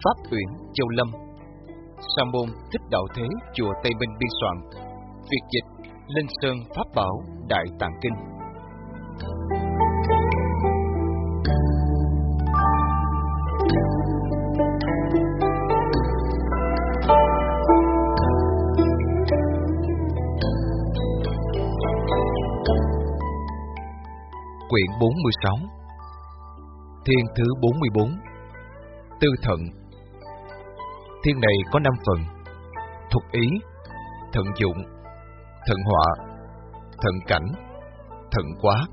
Pháp Uyển, Châu Lâm. Sa môn Thích Đạo Thế, chùa Tây Minh biên soạn. Việt dịch Linh Sơn Pháp Bảo Đại Tạng Kinh. Quyển 46. Thiên thứ 44. Tư thận. Thiên này có 5 phần: thuộc ý, thận dụng, thận họa, thận cảnh, thận quá.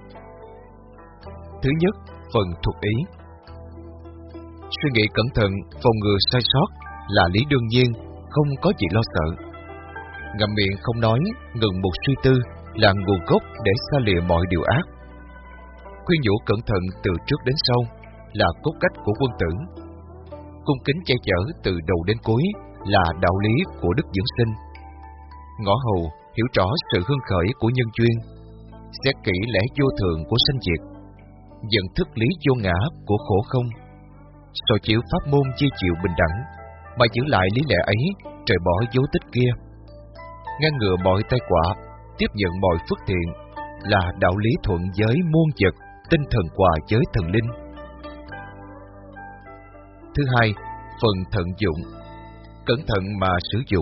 Thứ nhất, phần thuộc ý. Suy nghĩ cẩn thận, phòng ngừa sai sót là lý đương nhiên, không có gì lo sợ. Ngậm miệng không nói, ngừng một suy tư là nguồn gốc để xa lìa mọi điều ác. Khuyên nhủ cẩn thận từ trước đến sau là cốt cách của quân tử. Cung kính che chở từ đầu đến cuối là đạo lý của đức dưỡng sinh. Ngõ hầu hiểu rõ sự hưng khởi của nhân duyên, xét kỹ lẽ vô thường của sanh diệt, nhận thức lý vô ngã của khổ không, soi chiếu pháp môn chia chịu bình đẳng, mà giữ lại lý lẽ ấy, trời bỏ dấu tích kia. Ngăn ngừa mọi tai họa, tiếp nhận mọi phước thiện là đạo lý thuận với muôn vật, tinh thần hòa với thần linh. Thứ hai, phần thận dụng. Cẩn thận mà sử dụng.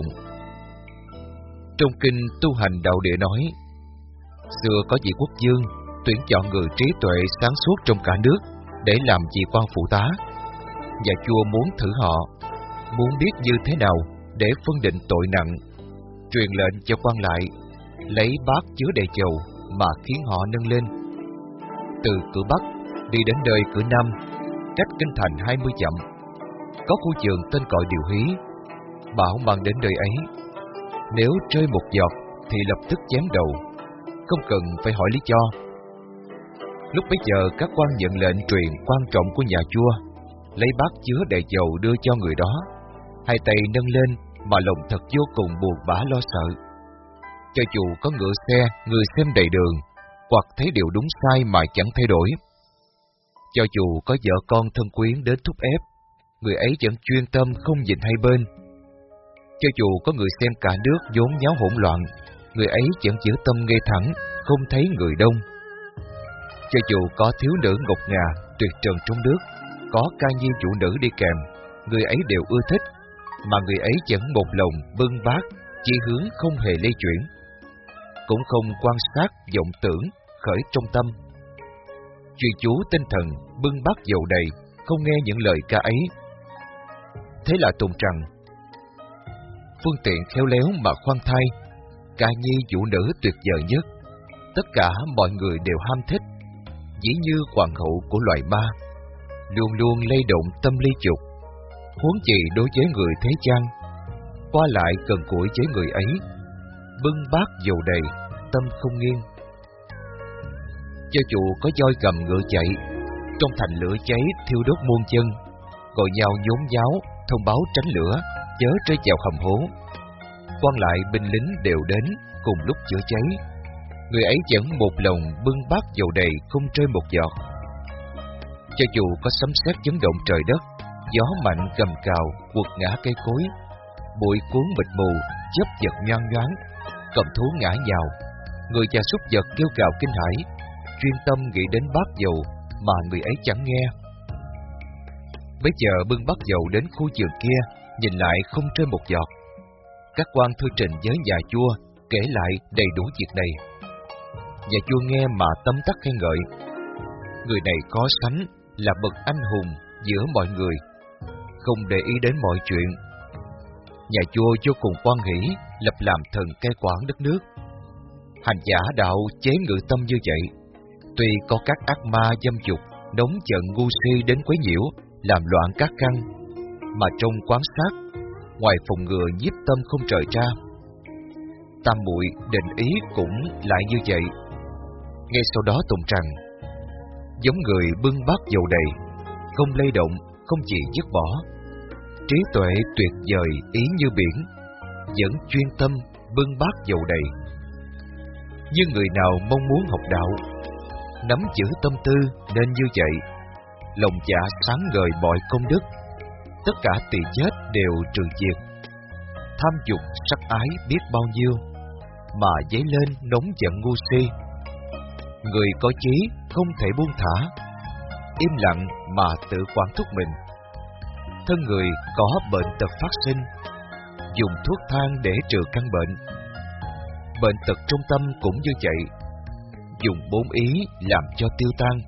Trong kinh Tu Hành Đạo Địa nói, xưa có vị quốc vương tuyển chọn người trí tuệ sáng suốt trong cả nước để làm vị quan phụ tá. Nhà vua muốn thử họ, muốn biết như thế nào để phân định tội nặng, truyền lệnh cho quan lại lấy bát chứa đầy dầu mà khiến họ nâng lên. Từ cửa Bắc đi đến nơi cửa Nam, cách kinh thành 20 dặm, có khu vườn tên gọi Điều Hí. Bảo mang đến nơi ấy, nếu rơi một giọt thì lập tức chém đầu, không cần phải hỏi lý do. Lúc bấy giờ các quan nhận lệnh truyền quan trọng của nhà vua, lấy bát chứa đầy dầu đưa cho người đó, hai tay nâng lên mà lòng thật vô cùng buồn bã lo sợ. Cho dù có ngựa xe, người xem đầy đường, hoặc thấy điều đúng sai mà chẳng thay đổi. Cho dù có vợ con thân quyến đến thúc ép, người ấy vẫn chuyên tâm không nhìn hai bên. Cho dù có người xem cả nước vốn nháo hỗn loạn, người ấy vẫn giữ tâm ngay thẳng, không thấy người đông. Cho dù có thiếu nữ ngọc ngà, tuyệt trần trong nước, có ca nhi chủ nữ đi kèm, người ấy đều ưa thích, mà người ấy vẫn một lòng bưng bát, chỉ hướng không hề lay chuyển, cũng không quan sát vọng tưởng khởi trong tâm. Chuyên chú tinh thần bưng bát dầu đầy, không nghe những lời ca ấy. Thế là tùng rằng phương tiện khéo léo mà khoan thai, ca nhi vũ nữ tuyệt vời nhất, tất cả mọi người đều ham thích, dĩ như hoàng hậu của loài ma, luôn luôn lay động tâm ly dục. Huống gì đối với người thế gian, qua lại gần gũi với người ấy, bưng bát dầu đầy, tâm không nghiêng. Cho dù có voi gầm ngựa chạy, trong thành lửa cháy thiêu đốt muôn chân, gọi nhau nhốn nháo thông báo tránh lửa, chớ rơi vào hầm hố. Quan lại binh lính đều đến cùng lúc chữa cháy, người ấy vẫn một lòng bưng bát dầu đầy, không rơi một giọt. Cho dù có sấm sét chấn động trời đất, gió mạnh gầm cào quật ngã cây cối, bụi cuốn mịt mù, chớp giật nhoang nhoáng, cầm thú ngã nhào, người và súc vật kêu gào kinh hãi, chuyên tâm nghĩ đến bát dầu mà người ấy chẳng nghe. Bây giờ bưng bát dầu đến khu vườn kia, nhìn lại không rơi một giọt. Các quan thư trình với nhà vua, kể lại đầy đủ việc này. Nhà vua nghe mà tấm tắc khen ngợi. Người này có sánh là bậc anh hùng giữa mọi người, không để ý đến mọi chuyện. Nhà vua vô cùng hoan hỷ, lập làm thần cai quản đất nước. Hành giả đạo chế ngự tâm như vậy, tuy có các ác ma dâm dục, nóng giận ngu si đến quấy nhiễu, làm loạn các căn, mà trong quán sát, ngoài phòng ngừa nhiếp tâm không rời ra. Tam muội định ý cũng lại như vậy. Ngay sau đó tụng rằng, giống người bưng bát dầu đầy, không lay động, không gì dứt bỏ, trí tuệ tuyệt vời ý như biển, vẫn chuyên tâm bưng bát dầu đầy. Như người nào mong muốn học đạo, nắm giữ tâm tư nên như vậy, lòng dạ sáng ngời mọi công đức, tất cả tỳ chết đều trừ diệt. Tham dục sắc ái biết bao nhiêu, mà dấy lên nóng giận ngu si. Người có chí không thể buông thả, im lặng mà tự quản thúc mình. Thân người có bệnh tật phát sinh, dùng thuốc thang để trừ căn bệnh. Bệnh tật trong tâm cũng như vậy, dùng 4 ý làm cho tiêu tan.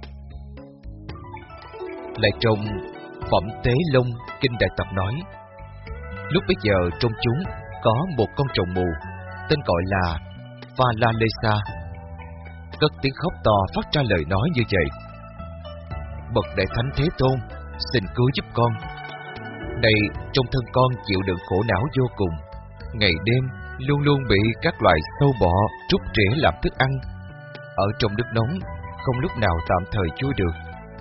Lại trong Phẩm Tế Long Kinh Đại Tập nói, lúc bấy giờ trong chúng có một con trùng mù, tên gọi là Pha-la-lê-sa, cất tiếng khóc to phát ra lời nói như vậy: bậc Đại Thánh Thế Tôn, xin cứu giúp con. Này, trong thân con chịu đựng khổ não vô cùng, ngày đêm luôn luôn bị các loài sâu bọ trút trĩa làm thức ăn, ở trong nước nóng không lúc nào tạm thời chui được.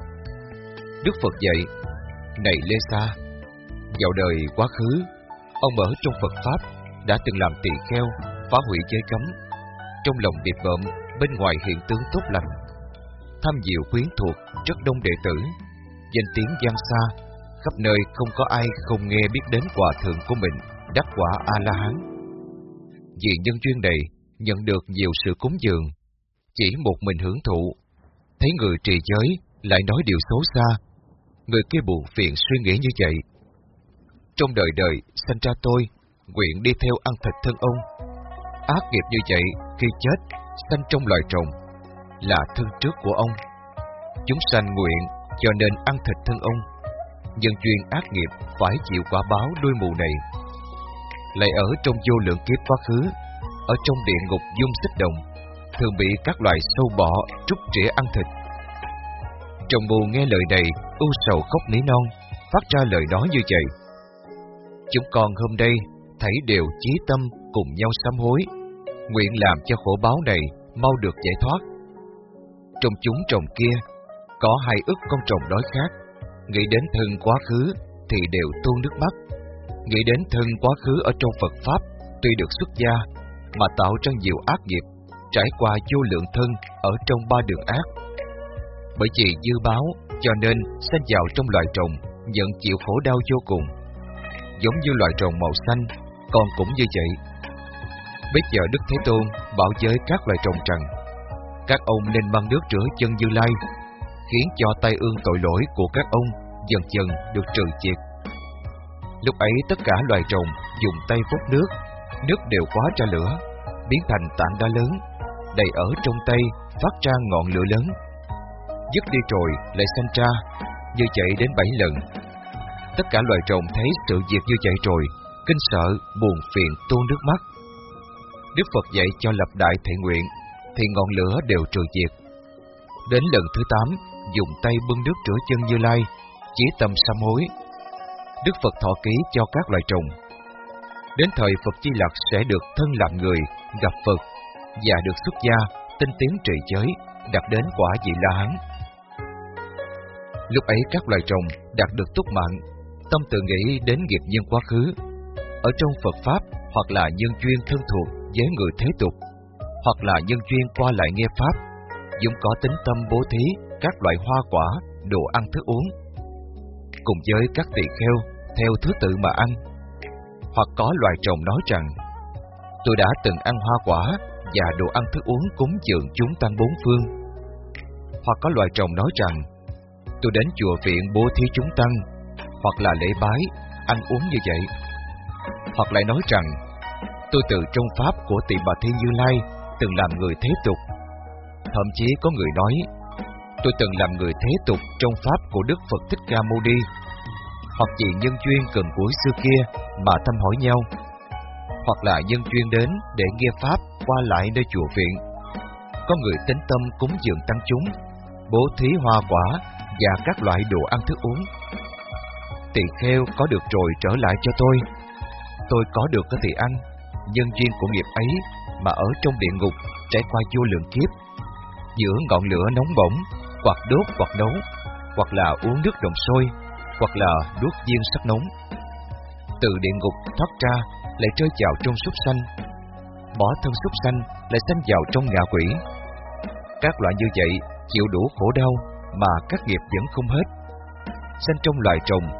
Đức Phật dạy: này Lê Sa, vào đời quá khứ, ông ở trong Phật Pháp đã từng làm tỳ kheo, phá hủy giới cấm, trong lòng điệp bợm, bên ngoài hiện tướng tốt lành, tham diệu quyến thuộc, rất đông đệ tử, danh tiếng vang xa, khắp nơi không có ai không nghe biết đến hòa thượng của mình đắc quả A-la-hán. Vì nhân duyên này nhận được nhiều sự cúng dường, chỉ một mình hưởng thụ, thấy người trì giới lại nói điều xấu xa, người kia buồn phiền suy nghĩ như vậy: trong đời đời sanh ra tôi, nguyện đi theo ăn thịt thân ông. Ác nghiệp như vậy khi chết sanh trong loài trùng, là thân trước của ông. Chúng sanh nguyện cho nên ăn thịt thân ông. Nhân duyên ác nghiệp phải chịu quả báo đuôi mù này. Lại ở trong vô lượng kiếp quá khứ, ở trong địa ngục dung xích đồng, thường bị các loài sâu bọ trút trĩa ăn thịt. Trùng mù nghe lời này u sầu khóc nỉ non, phát ra lời nói như vậy: chúng con hôm nay thấy đều chí tâm cùng nhau sám hối, nguyện làm cho khổ báo này mau được giải thoát. Trong chúng trồng kia có 2 ức con trồng đói khát, nghĩ đến thân quá khứ thì đều tuôn nước mắt. Nghĩ đến thân quá khứ ở trong Phật Pháp tuy được xuất gia, mà tạo ra nhiều ác nghiệp, trải qua vô lượng thân ở trong 3 đường ác. Bởi vì dư báo, cho nên sanh vào trong loài trùng, nhận chịu khổ đau vô cùng. Giống như loài trùng màu xanh, con cũng như vậy. Bây giờ Đức Thế Tôn bảo với các loài trùng rằng: các ông nên mang nước rửa chân Như Lai, khiến cho tai ương tội lỗi của các ông dần dần được trừ diệt. Lúc ấy tất cả loài trùng dùng tay vút nước, nước đều hóa ra lửa, biến thành tảng đá lớn, đầy ở trong tay, phát ra ngọn lửa lớn. Dứt đi rồi lại sanh ra, như vậy đến 7 lần. Tất cả loài trùng thấy sự việc như vậy rồi, kinh sợ, buồn phiền tuôn nước mắt. Đức Phật dạy cho lập đại thệ nguyện, thì ngọn lửa đều trừ diệt. Đến lần thứ 8, dùng tay bưng nước rửa chân Như Lai, chí tâm sám hối. Đức Phật thọ ký cho các loài trùng. Đến thời Phật Di Lặc sẽ được thân làm người, gặp Phật, và được xuất gia, tinh tiến trì giới, đạt đến quả Vị La Hán. Lúc ấy các loài trùng đạt được túc mạng, tâm tự nghĩ đến nghiệp nhân quá khứ, ở trong Phật Pháp, hoặc là nhân duyên thân thuộc với người thế tục, hoặc là nhân duyên qua lại nghe Pháp, dũng có tính tâm bố thí các loại hoa quả, đồ ăn thức uống, cùng với các tỳ kheo theo thứ tự mà ăn. Hoặc có loài trùng nói rằng: tôi đã từng ăn hoa quả và đồ ăn thức uống cúng dường chúng tăng 4 phương. Hoặc có loài trùng nói rằng: tôi đến chùa viện bố thí chúng tăng, hoặc là lễ bái, ăn uống như vậy. Hoặc lại nói rằng: tôi từ trong Pháp của Tỳ Bà Thi Như Lai từng làm người thế tục. Thậm chí có người nói: tôi từng làm người thế tục trong Pháp của Đức Phật Thích Ca Mâu Ni. Hoặc vì nhân duyên gần gũi xưa kia mà thăm hỏi nhau, hoặc là nhân duyên đến để nghe Pháp qua lại nơi chùa viện. Có người tín tâm cúng dường tăng chúng, bố thí hoa quả và các loại đồ ăn thức uống. Tỳ kheo có được rồi trở lại cho tôi có được thì ăn. Nhân duyên của nghiệp ấy mà ở trong địa ngục trải qua vô lượng kiếp, giữa ngọn lửa nóng bỏng, hoặc đốt hoặc nấu, hoặc là uống nước đồng sôi, hoặc là đuốc viên sắc nóng. Từ địa ngục thoát ra lại rơi vào trong súc sanh, bỏ thân súc sanh lại sanh vào trong ngạ quỷ. Các loại như vậy chịu đủ khổ đau mà các nghiệp vẫn không hết. Sanh trong loài trùng,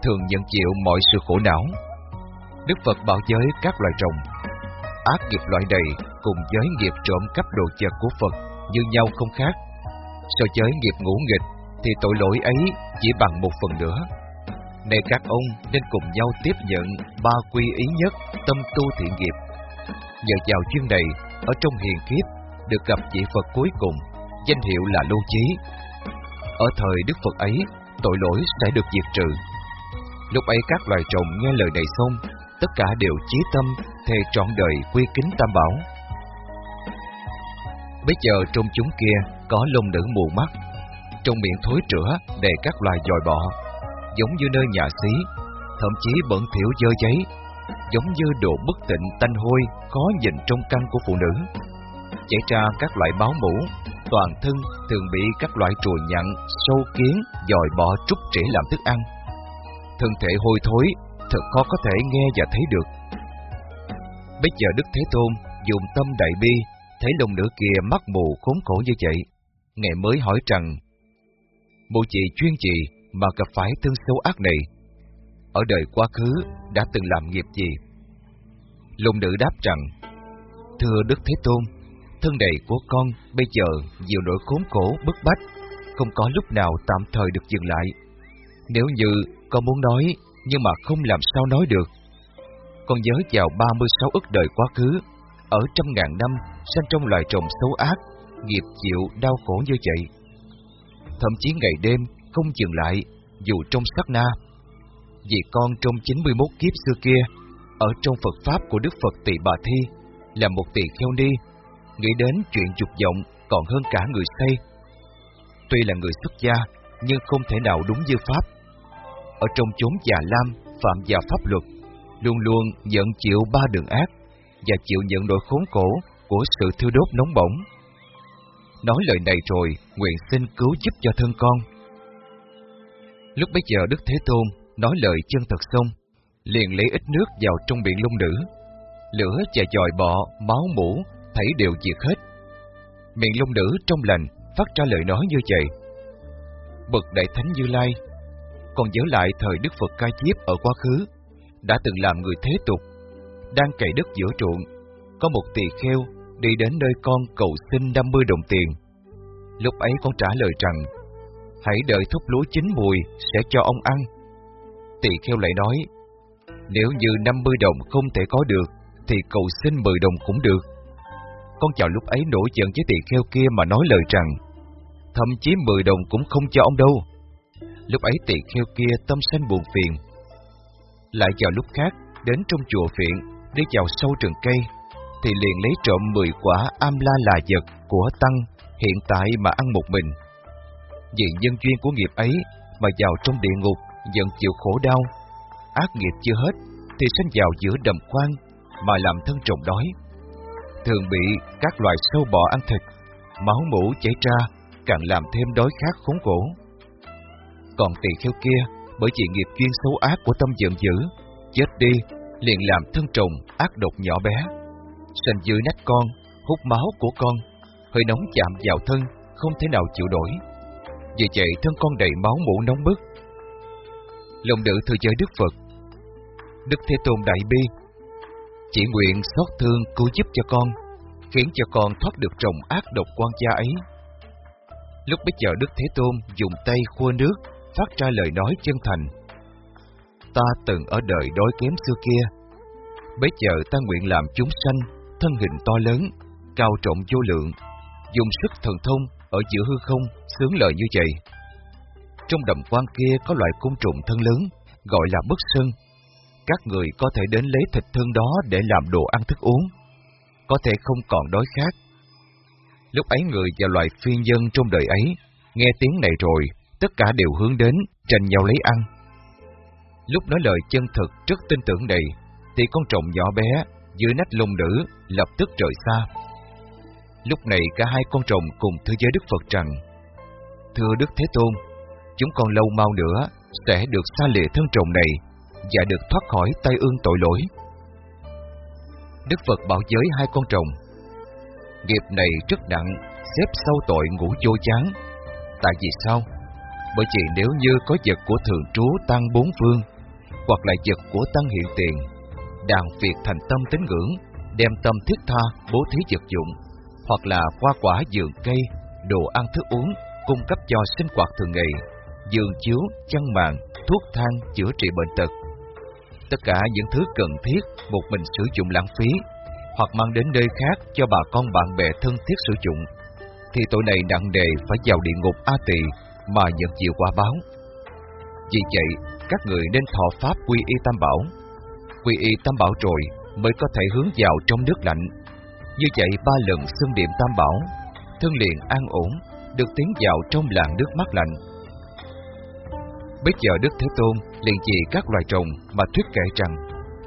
thường nhận chịu mọi sự khổ não. Đức Phật bảo giới các loài rồng, ác nghiệp loại này cùng giới nghiệp trộm cắp đồ vật của Phật như nhau không khác. So với nghiệp ngũ nghịch thì tội lỗi ấy chỉ bằng 1/4. Này các ông nên cùng nhau tiếp nhận 3 quy ý nhất tâm tu thiện nghiệp. Nhờ vào duyên này, ở trong hiền kiếp được gặp vị Phật cuối cùng, danh hiệu là Lưu Chí. Ở thời Đức Phật ấy, tội lỗi sẽ được diệt trừ. Lúc ấy các loài rồng nghe lời này xong, tất cả đều chí tâm thề trọn đời quy kính Tam Bảo. Bây giờ trong chúng kia có long nữ mù mắt, trong miệng thối rữa đầy các loài dòi bọ, giống như nơi nhà xí, thậm chí bẩn thỉu dơ giấy, giống như đồ bất tịnh tanh hôi khó nhìn trong căn của phụ nữ. Chảy ra các loại máu mủ, toàn thân thường bị các loại trùi nhặn, sâu kiến, dòi bọ trút trĩ làm thức ăn. Thân thể hôi thối, thật khó có thể nghe và thấy được. Bây giờ Đức Thế Tôn dùng tâm đại bi, thấy long nữ kia mắt mù khốn khổ như vậy, Ngài mới hỏi rằng: Mụ chị chuyên gì mà gặp phải thân xấu ác này? Ở đời quá khứ đã từng làm nghiệp gì? Long nữ đáp rằng: Thưa Đức Thế Tôn, thân này của con bây giờ nhiều nỗi khốn khổ bức bách, không có lúc nào tạm thời được dừng lại. Nếu như con muốn nói, nhưng mà không làm sao nói được. Con nhớ vào 36 ức đời quá khứ, ở trăm ngàn năm sanh trong loài trồng xấu ác, nghiệp chịu đau khổ như vậy. Thậm chí ngày đêm không dừng lại, dù trong sát na. Vì con trong 91 kiếp xưa kia, ở trong Phật Pháp của Đức Phật Tỳ Bà Thi, là một tỳ kheo ni, nghĩ đến chuyện dục vọng còn hơn cả người say. Tuy là người xuất gia, nhưng không thể nào đúng như Pháp. Ở trong chốn già lam, phạm vào pháp luật, luôn luôn nhận chịu 3 đường ác, và chịu nhận nỗi khốn khổ của sự thiêu đốt nóng bỏng. Nói lời này rồi, nguyện xin cứu giúp cho thân con. Lúc bấy giờ Đức Thế Tôn nói lời chân thật xong, liền lấy ít nước vào trong miệng long nữ. Lửa và dòi bọ, máu mủ, thảy đều diệt hết. Miệng long nữ trong lành phát ra lời nói như vậy: Bậc Đại Thánh Như Lai, con nhớ lại thời Đức Phật Ca Diếp ở quá khứ, đã từng làm người thế tục, đang cày đất giữa ruộng, có một tỳ kheo đi đến nơi con cầu xin 50 đồng tiền. Lúc ấy con trả lời rằng: Hãy đợi thóc lúa chín mùi sẽ cho ông ăn. Tỳ kheo lại nói: Nếu như 50 đồng không thể có được, thì cầu xin 10 đồng cũng được. Con vào lúc ấy nổi giận với tỳ kheo kia mà nói lời rằng: Thậm chí 10 đồng cũng không cho ông đâu. Lúc ấy tỳ kheo kia tâm sanh buồn phiền. Lại vào lúc khác, đến trong chùa Phiện, đi vào sâu rừng cây, thì liền lấy trộm 10 quả am la là vật của tăng hiện tại mà ăn một mình. Vì nhân duyên của nghiệp ấy mà vào trong địa ngục nhận chịu khổ đau. Ác nghiệp chưa hết thì sanh vào giữa đầm khoan mà làm thân trùng đói, thường bị các loài sâu bọ ăn thịt, máu mủ chảy ra càng làm thêm đói khát khốn khổ. Còn tỳ kheo kia bởi vì nghiệp duyên xấu ác của tâm giận dữ, chết đi liền làm thân trùng ác độc nhỏ bé, sanh dưới nách con, hút máu của con, hơi nóng chạm vào thân không thể nào chịu nổi. Vì vậy thân con đầy máu mủ nóng bức. Lòng nữ thưa với Đức Phật: Đức Thế Tôn đại bi, chỉ nguyện xót thương cứu giúp cho con, khiến cho con thoát được trồng ác độc quan gia ấy. Lúc bấy giờ Đức Thế Tôn dùng tay khua nước, phát ra lời nói chân thành: Ta từng ở đời đói kém xưa kia, bấy giờ ta nguyện làm chúng sanh thân hình to lớn, cao trọng vô lượng, dùng sức thần thông ở giữa hư không xướng lời như vậy. Trong đầm quan kia có loại côn trùng thân lớn gọi là bất sơn. Các người có thể đến lấy thịt thân đó để làm đồ ăn thức uống, có thể không còn đói khát. Lúc ấy người và loài phiên dân trong đời ấy nghe tiếng này rồi, tất cả đều hướng đến tranh nhau lấy ăn. Lúc nói lời chân thực rất tin tưởng này, thì con trùng nhỏ bé dưới nách long nữ lập tức rời xa. Lúc này cả hai con trùng cùng thưa với Đức Phật rằng: Thưa Đức Thế Tôn, chúng con lâu mau nữa sẽ được xa lìa thân trùng này và được thoát khỏi tai ương tội lỗi. Đức Phật bảo với hai con trùng: Nghiệp này rất nặng, xếp sau tội ngũ vô chán. Tại vì sao? Bởi vì nếu như có vật của thường trú tăng bốn phương hoặc là vật của tăng hiện tiền, đàn việc thành tâm tín ngưỡng, đem tâm thiết tha bố thí vật dụng, hoặc là hoa quả vườn cây, đồ ăn thức uống cung cấp cho sinh hoạt thường ngày, giường chiếu, chăn màn, thuốc thang chữa trị bệnh tật. Tất cả những thứ cần thiết một mình sử dụng lãng phí, hoặc mang đến nơi khác cho bà con bạn bè thân thiết sử dụng, thì tội này nặng nề phải vào địa ngục A Tỳ mà nhận chịu quả báo. Vì vậy, các người nên thọ pháp quy y Tam Bảo. Quy y Tam Bảo rồi mới có thể hướng vào trong nước lạnh. Như vậy 3 lần xưng niệm Tam Bảo, thân liền an ổn, được tiến vào trong làn nước mát lạnh. Bây giờ Đức Thế Tôn liền vì các loài trùng mà thuyết kể rằng: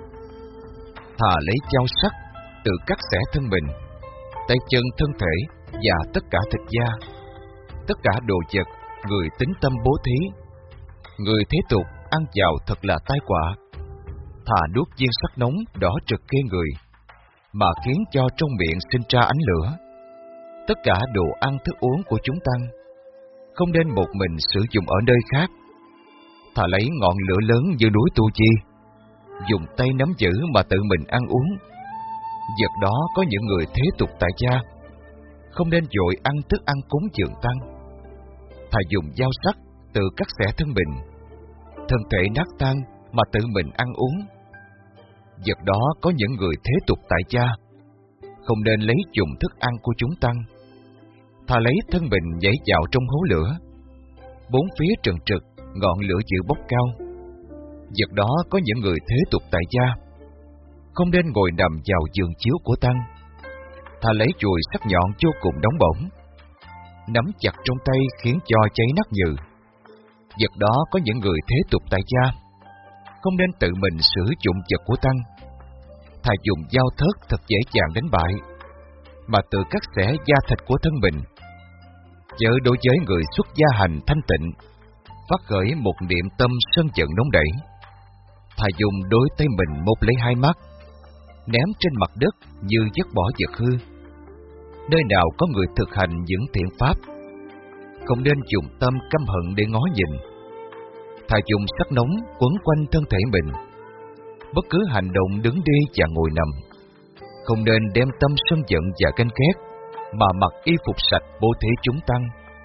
thà lấy dao sắc tự cắt xẻ thân mình, tay chân thân thể và tất cả thịt da, tất cả đồ vật người tín tâm bố thí. Người thế tục ăn vào thật là tai họa. Thà nuốt viên sắt nóng đỏ rực ghê người, mà khiến cho trong miệng sinh ra ánh lửa. Tất cả đồ ăn thức uống của chúng tăng không nên một mình sử dụng ở nơi khác. Thà lấy ngọn lửa lớn như núi Tu Chi, dùng tay nắm giữ mà tự mình ăn uống. Vật đó có những người thế tục tại gia, không nên vội ăn thức ăn cúng dường tăng. Thà dùng dao sắc tự cắt xẻ thân mình, thân thể nát tan mà tự mình ăn uống. Vật đó có những người thế tục tại gia, không nên lấy dùng thức ăn của chúng tăng. Thà lấy thân mình nhảy vào trong hố lửa, bốn phía trần trực, ngọn lửa dữ bốc cao. Vật đó có những người thế tục tại gia, không nên ngồi nằm vào giường chiếu của tăng. Thà lấy chùi sắc nhọn vô cùng nóng bỏng, nắm chặt trong tay khiến cho cháy nát nhừ. Vật đó có những người thế tục tại gia, không nên tự mình sử dụng vật của tăng. Thà dùng dao thớt thật dễ dàng đánh bại, mà tự cắt xẻ da thịt của thân mình. Chớ đối với người xuất gia hành thanh tịnh, phát khởi một niệm tâm sân giận nóng đẩy. Thà dùng đôi tay mình móc lấy hai mắt, ném trên mặt đất như vứt bỏ vật hư. Nơi nào có người thực hành những thiện pháp, không nên dùng tâm căm hận để ngó nhìn. Thà dùng sắc nóng quấn quanh thân thể mình. Bất cứ hành động đứng đi và ngồi nằm, không nên đem tâm sân giận và ganh ghét, mà mặc y phục sạch bố thí chúng tăng.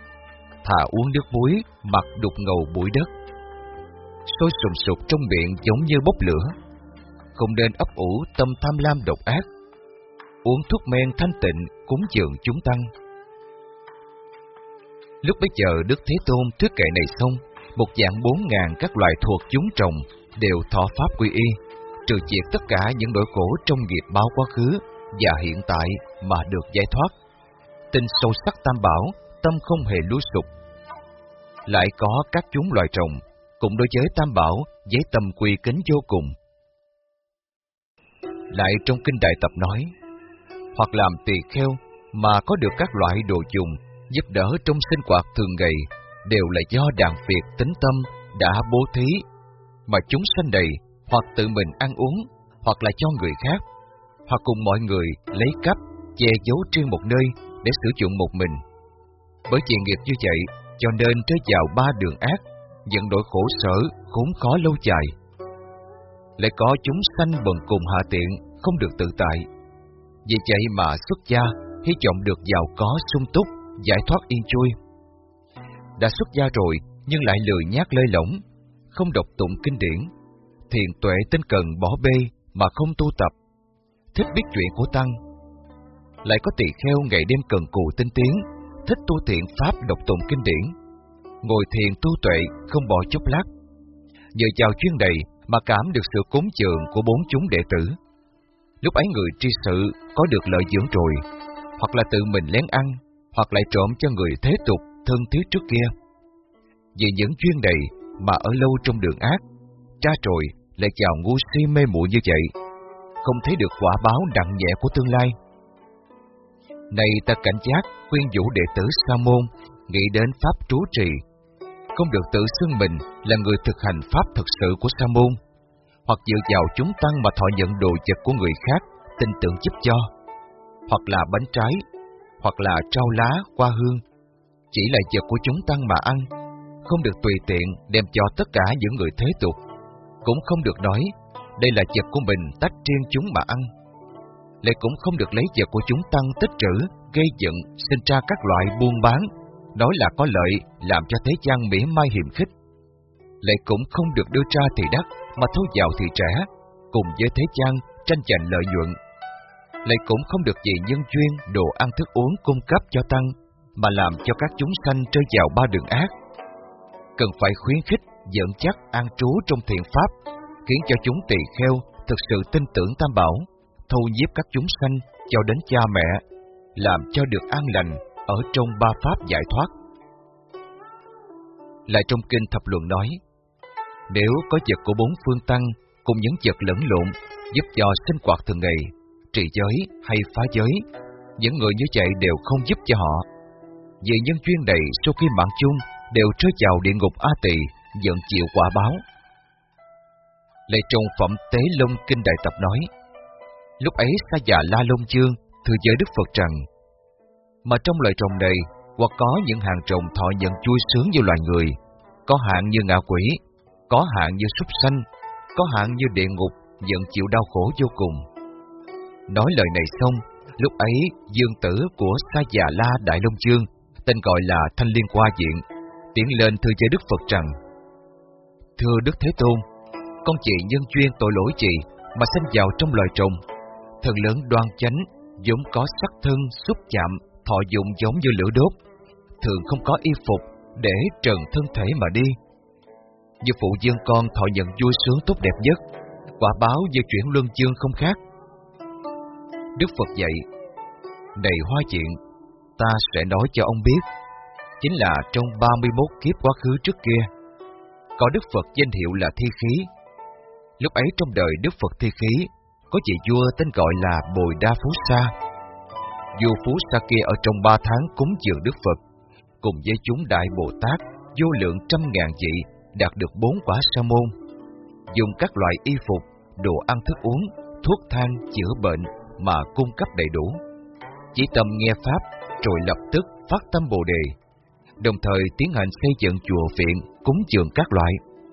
Thà uống nước muối, mặc đục ngầu bụi đất, sôi sùng sục trong miệng giống như bốc lửa. Không nên ấp ủ tâm tham lam độc ác, uống thuốc men thanh tịnh cúng dường chúng tăng. Lúc bấy giờ Đức Thế Tôn thuyết kệ này xong, một vạn 4.000 các loài thuộc chúng trồng đều thọ pháp quy y, trừ diệt tất cả những nỗi khổ trong nghiệp báo quá khứ và hiện tại mà được giải thoát. Tin sâu sắc Tam Bảo, tâm không hề lúi sụp. Lại có các chúng loài trồng cũng đối với Tam Bảo với tâm quy kính vô cùng. Lại trong kinh Đại Tập nói: hoặc làm tỳ kheo mà có được các loại đồ dùng giúp đỡ trong sinh hoạt thường ngày, đều là do đàn Việt tín tâm đã bố thí, mà chúng sanh này hoặc tự mình ăn uống, hoặc là cho người khác, hoặc cùng mọi người lấy cắp che giấu riêng một nơi để sử dụng một mình. Bởi vì nghiệp như vậy, cho nên rơi vào 3 đường ác, dẫn nỗi khổ sở khốn khó lâu dài. Lại có chúng sanh bần cùng hạ tiện, không được tự tại. Vì vậy mà xuất gia hy vọng được giàu có sung túc, giải thoát yên vui. Đã xuất gia rồi nhưng lại lười nhác lơi lỏng, không đọc tụng kinh điển, thiền tuệ tinh cần bỏ bê mà không tu tập, thích biết chuyện của tăng. Lại có tỳ kheo ngày đêm cần cù tinh tiến, thích tu thiện pháp đọc tụng kinh điển, ngồi thiền tu tuệ không bỏ chốc lát. Nhờ vào chuyên này mà cảm được sự cúng dường của 4 chúng đệ tử. Lúc ấy người tri sự có được lợi dưỡng rồi, hoặc là tự mình lén ăn, hoặc lại trộm cho người thế tục thân thiết trước kia. Vì những duyên này mà ở lâu trong đường ác, tra rồi lại vào ngu si mê muội như vậy, không thấy được quả báo nặng nhẹ của tương lai. Này ta cảnh giác khuyên nhủ đệ tử Sa môn nghĩ đến pháp trú trì, không được tự xưng mình là người thực hành pháp thực sự của Sa môn, hoặc dựa vào chúng tăng mà thọ nhận đồ vật của người khác tin tưởng giúp cho, hoặc là bánh trái, hoặc là trao lá, hoa hương, chỉ là vật của chúng tăng mà ăn, không được tùy tiện đem cho tất cả những người thế tục. cũng không được nói đây là vật của mình tách riêng chúng mà ăn. Lại cũng không được lấy vật của chúng tăng tích trữ, gây dựng, sinh ra các loại buôn bán, nói là có lợi, làm cho thế gian mỉa mai hiềm khích. Lại cũng không được đưa ra thì đắt mà thâu vào thì rẻ, cùng với thế gian tranh giành lợi nhuận. Lại cũng không được vì nhân duyên đồ ăn thức uống cung cấp cho tăng mà làm cho các chúng sanh rơi vào ba đường ác. Cần phải khuyến khích, dẫn dắt an trú trong thiện pháp, khiến cho chúng tỳ kheo thực sự tin tưởng Tam Bảo, thu nhiếp các chúng sanh cho đến cha mẹ, làm cho được an lành ở trong ba pháp giải thoát. Lại trong kinh Thập Luận nói, nếu có vật của bốn phương tăng cùng những vật lẫn lộn giúp cho sinh hoạt thường ngày, trì giới hay phá giới, những người như vậy đều không giúp cho họ. Vì nhân duyên này sau khi mạng chung đều rơi vào địa ngục A Tỳ, nhận chịu quả báo. Lại trong Phẩm Tế Long Kinh Đại Tập nói, lúc ấy Sa Già La Long Dương thưa với Đức Phật rằng, mà trong loài trồng này hoặc có những hạng trồng thọ nhận vui sướng như loài người, có hạng như ngạ quỷ, có hạng như súc sanh, có hạng như địa ngục, nhận chịu đau khổ vô cùng. Nói lời này xong, lúc ấy dương tử của Sa Già La Đại Long Dương, tên gọi là Thanh Liên Hoa Diện, tiến lên thưa với Đức Phật rằng, thưa Đức Thế Tôn, con chị nhân duyên tội lỗi chị mà sinh vào trong loài trùng, thần lớn đoan chánh, vốn có sắc thân xúc chạm, thọ dụng giống như lửa đốt, thường không có y phục để trần thân thể mà đi. Như phụ dương con thọ nhận vui sướng tốt đẹp nhất, quả báo như chuyển luân dương không khác. Đức Phật dạy, này Hoa Diện, ta sẽ nói cho ông biết, chính là trong 31 kiếp quá khứ trước kia, có Đức Phật danh hiệu là Thi Khí. Lúc ấy trong đời Đức Phật Thi Khí, có vị vua tên gọi là Bồi Đa Phú Sa. Vua Phú Sa kia ở trong 3 tháng cúng dường Đức Phật, cùng với chúng Đại Bồ Tát vô lượng trăm ngàn vị đạt được 4 quả sa môn, dùng các loại y phục, đồ ăn thức uống, thuốc thang chữa bệnh mà cung cấp đầy đủ. Chỉ tâm nghe pháp rồi lập tức phát tâm Bồ Đề, đồng thời tiến hành xây dựng chùa viện, cúng dường các loại.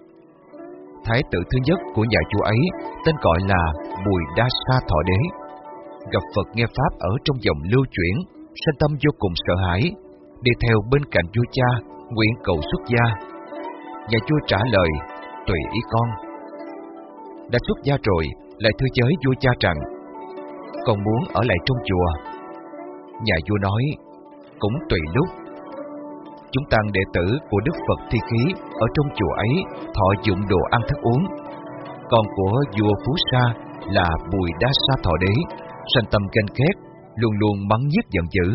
Thái tử thứ nhất của nhà vua ấy tên gọi là Bùi Đa Sa Thọ Đế, gặp Phật nghe pháp ở trong vòng lưu chuyển, sanh tâm vô cùng sợ hãi, đi theo bên cạnh vua cha, nguyện cầu xuất gia. Nhà vua trả lời, tùy ý con. Đã xuất gia rồi, lại thưa với vua cha rằng, con muốn ở lại trong chùa. Nhà vua nói, cũng tùy lúc. Chúng tăng đệ tử của Đức Phật Thi Khí ở trong chùa ấy thọ dụng đồ ăn thức uống. Con của vua Phú Sa là Bùi Đa Sa Thọ Đế, sanh tâm ganh ghét, luôn luôn mắng nhiếc giận dữ.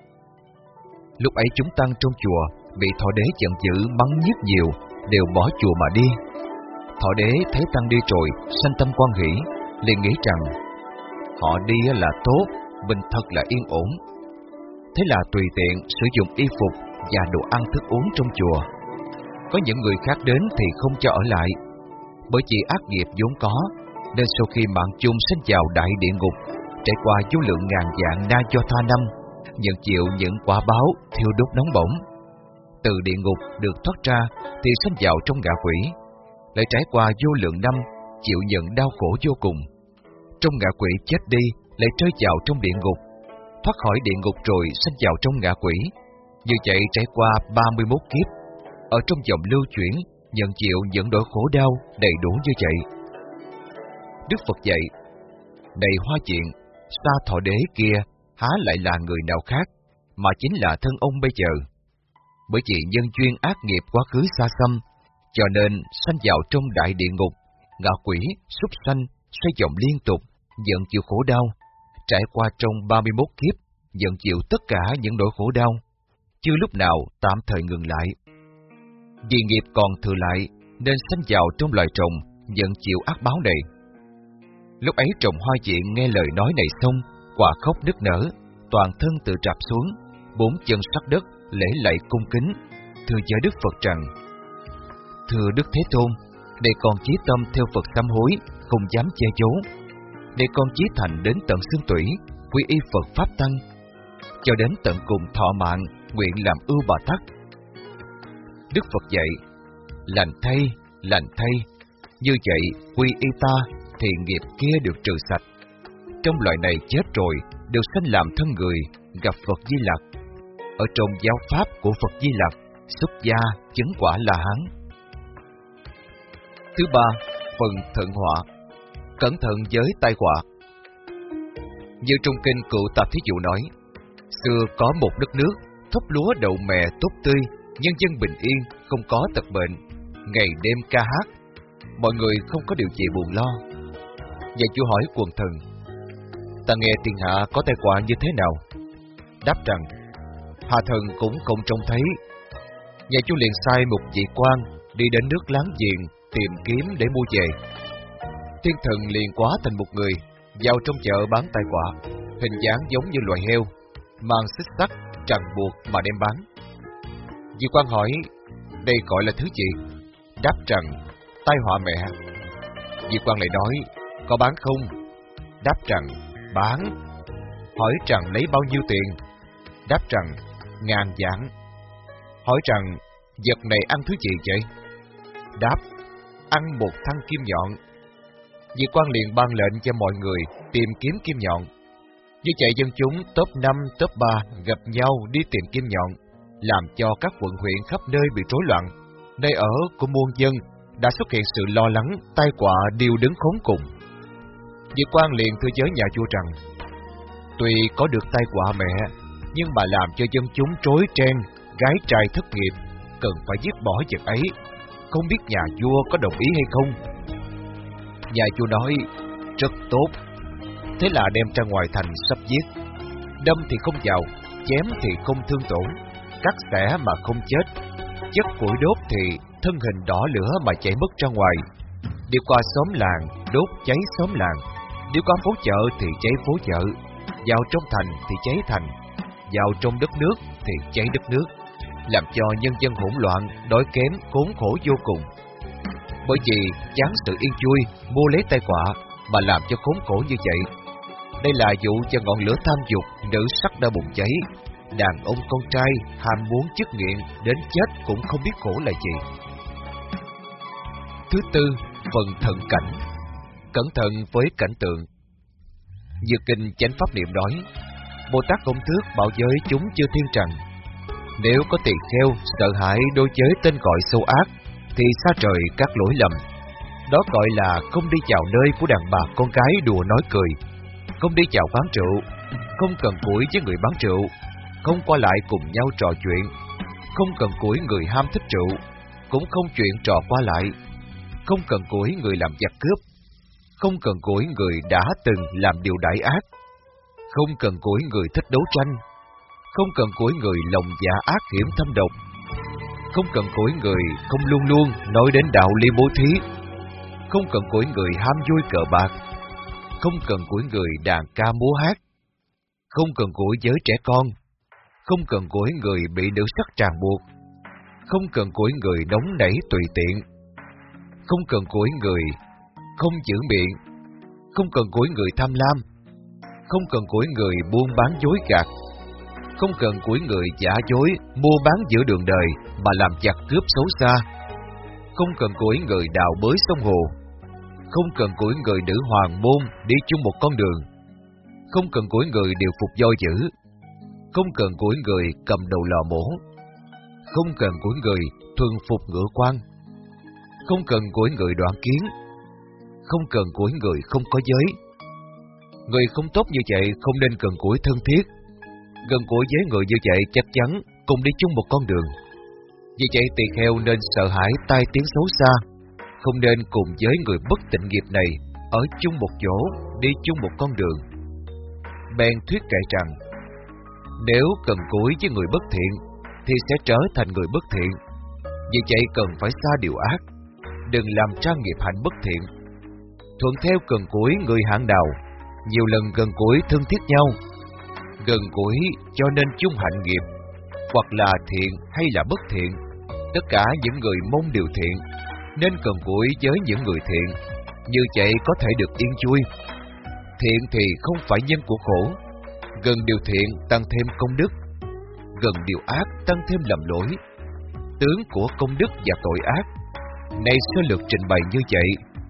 Lúc ấy chúng tăng trong chùa bị Thọ Đế giận dữ mắng nhiếc nhiều, đều bỏ chùa mà đi. Thọ Đế thấy tăng đi rồi, sanh tâm hoan hỷ, liền nghĩ rằng họ đi là tốt, mình thật là yên ổn. Thế là tùy tiện sử dụng y phục và đồ ăn thức uống trong chùa. Có những người khác đến thì không cho ở lại, bởi vì ác nghiệp vốn có, nên sau khi mạng chung sinh vào đại địa ngục, trải qua vô lượng ngàn vạn na do tha năm, nhận chịu những quả báo thiêu đốt nóng bỏng. Từ địa ngục được thoát ra thì sinh vào trong ngạ quỷ, lại trải qua vô lượng năm chịu nhận đau khổ vô cùng. Trong ngạ quỷ chết đi, lại rơi vào trong địa ngục, thoát khỏi địa ngục rồi sinh vào trong ngạ quỷ. Như vậy trải qua 31 kiếp, ở trong vòng lưu chuyển, nhận chịu những nỗi khổ đau đầy đủ như vậy. Đức Phật dạy, này Hoa Diện, Sa Thọ Đế kia há lại là người nào khác, mà chính là thân ông bây giờ. Bởi vì nhân duyên ác nghiệp quá khứ xa xăm, cho nên sanh vào trong đại địa ngục, ngạ quỷ, súc sanh, xoay vòng liên tục, nhận chịu khổ đau, trải qua trong 31 kiếp, nhận chịu tất cả những nỗi khổ đau, chưa lúc nào tạm thời ngừng lại. Vì nghiệp còn thừa lại, nên sanh vào trong loài trùng, nhận chịu ác báo này. Lúc ấy trùng Hoa Diện nghe lời nói này xong, quả khóc nức nở, toàn thân tự trạp xuống, 4 chân sát đất, lễ lạy cung kính, thưa với Đức Phật rằng, thưa Đức Thế Tôn, để con chí tâm theo Phật sám hối, không dám che giấu. Để con chí thành đến tận xương tủy, quy y Phật Pháp Tăng, cho đến tận cùng thọ mạng, nguyện làm ưu Bà Tắc. Đức Phật dạy, lành thay, Như vậy, quy y ta thì nghiệp kia được trừ sạch. Trong loài này chết rồi đều sanh làm thân người, gặp Phật Di Lặc. Ở trong giáo pháp của Phật Di Lặc, xuất gia chứng quả La Hán. Thứ ba, phần thận họa. Cẩn thận với tai họa. Như trong kinh Cựu Tạp Thí Dụ nói, xưa có một đất nước, thóc lúa đậu mè tốt tươi, nhân dân bình yên, không có tật bệnh, ngày đêm ca hát, mọi người không có điều gì buồn lo. Nhà vua hỏi quần thần, ta nghe thiên hạ có tai họa như thế nào? Đáp rằng, hạ thần cũng không trông thấy. Nhà vua liền sai một vị quan đi đến nước láng giềng tìm kiếm để mua về. Thiên thần liền hóa thành một người, vào trong chợ bán tai họa, hình dáng giống như loài heo, mang xích sắt trằn buộc mà đem bán. Vị quan hỏi, đây gọi là thứ gì? Đáp rằng, tai họa mẹ. Vị quan lại nói, có bán không? Đáp rằng, bán. Hỏi rằng lấy bao nhiêu tiền? Đáp rằng, 1000 vạn. Hỏi rằng, vật này ăn thứ gì vậy? Đáp, ăn một thanh kim nhọn. Vị quan liền ban lệnh cho mọi người tìm kiếm kim nhọn. Như vậy dân chúng top 5, top 3 gặp nhau đi tìm kim nhọn, làm cho các quận huyện khắp nơi bị rối loạn. Nơi ở của muôn dân đã xuất hiện sự lo lắng, tai họa điêu đứng khốn cùng. Vị quan liền thưa với nhà vua rằng, tuy có được tai họa mẹ, nhưng mà làm cho dân chúng rối ren, gái trai thất nghiệp, cần phải dứt bỏ vật ấy. Không biết nhà vua có đồng ý hay không? Nhà vua nói, rất tốt. Thế là đem ra ngoài thành sắp giết. Đâm thì không vào, chém thì không thương tổn, cắt xẻ mà không chết, chất củi đốt thì thân hình đỏ lửa mà chạy mất ra ngoài. Đi qua xóm làng, đốt cháy xóm làng. Đi qua phố chợ thì cháy phố chợ. Vào trong thành thì cháy thành. Vào trong đất nước thì cháy đất nước, làm cho nhân dân hỗn loạn, đói kém, khốn khổ vô cùng. Bởi vì chán sự yên vui, mua lấy tai họa mà làm cho khốn khổ như vậy. Đây là vụ cho ngọn lửa tham dục, nữ sắc đã bùng cháy. Đàn ông con trai ham muốn chức nghiện, đến chết cũng không biết khổ là gì. Thứ tư, phần thận cảnh. Cẩn thận với cảnh tượng. Như kinh Chánh Pháp Niệm nói, Bồ Tát Công Tước bảo với chúng chư thiên rằng, nếu có tỳ kheo sợ hãi đối với tên gọi sâu ác, thì xa trời các lỗi lầm. Đó gọi là không đi vào nơi của đàn bà con gái đùa nói cười, không đi vào quán rượu, không cần cũi với người bán rượu, không qua lại cùng nhau trò chuyện, không cần cũi người ham thích rượu, cũng không chuyện trò qua lại, không cần cũi người làm giặc cướp, không cần cũi người đã từng làm điều đại ác, không cần cũi người thích đấu tranh, không cần cũi người lòng dạ ác hiểm thâm độc, không cần cũi người không luôn luôn nói đến đạo lý bố thí, không cần cũi người ham vui cờ bạc, không cần cũi người đàn ca múa hát, không cần cũi với trẻ con, không cần cũi người bị nữ sắc ràng buộc, không cần cũi người nóng nảy tùy tiện, không cần cũi người không giữ miệng, không cần cũi người tham lam, không cần cũi người buôn bán dối gạt, không cần cũi người giả dối mua bán giữa đường đời mà làm giặc cướp xấu xa, không cần cũi người đào bới sông hồ, không cần cũi người nữ hoàng môn đi chung một con đường, không cần cũi người điều phục do dữ, không cần cũi người cầm đầu lò mổ, không cần cũi người thuần phục ngựa quan, không cần cũi người đoạn kiến, không cần cũi người không có giới. Người không tốt như vậy không nên cần cũi thân thiết. Gần cũi với người như vậy chắc chắn cùng đi chung một con đường. Vì vậy tỳ kheo nên sợ hãi tai tiếng xấu xa, không nên cùng với người bất tịnh nghiệp này ở chung một chỗ, đi chung một con đường. Bèn thuyết kệ rằng, nếu cần cũi với người bất thiện thì sẽ trở thành người bất thiện. Vì vậy cần phải xa điều ác, đừng làm ra nghiệp hạnh bất thiện. Thuận theo cần cũi người hạng nào, nhiều lần gần cũi thân thiết nhau. Gần cũi cho nên chung hạnh nghiệp, hoặc là thiện hay là bất thiện, tất cả những người mong điều thiện, nên gần cũi với những người thiện, như vậy có thể được yên vui. Thiện thì không phải nhân của khổ, gần điều thiện tăng thêm công đức, gần điều ác tăng thêm lầm lỗi. Tướng của công đức và tội ác, nay sơ lược trình bày như vậy,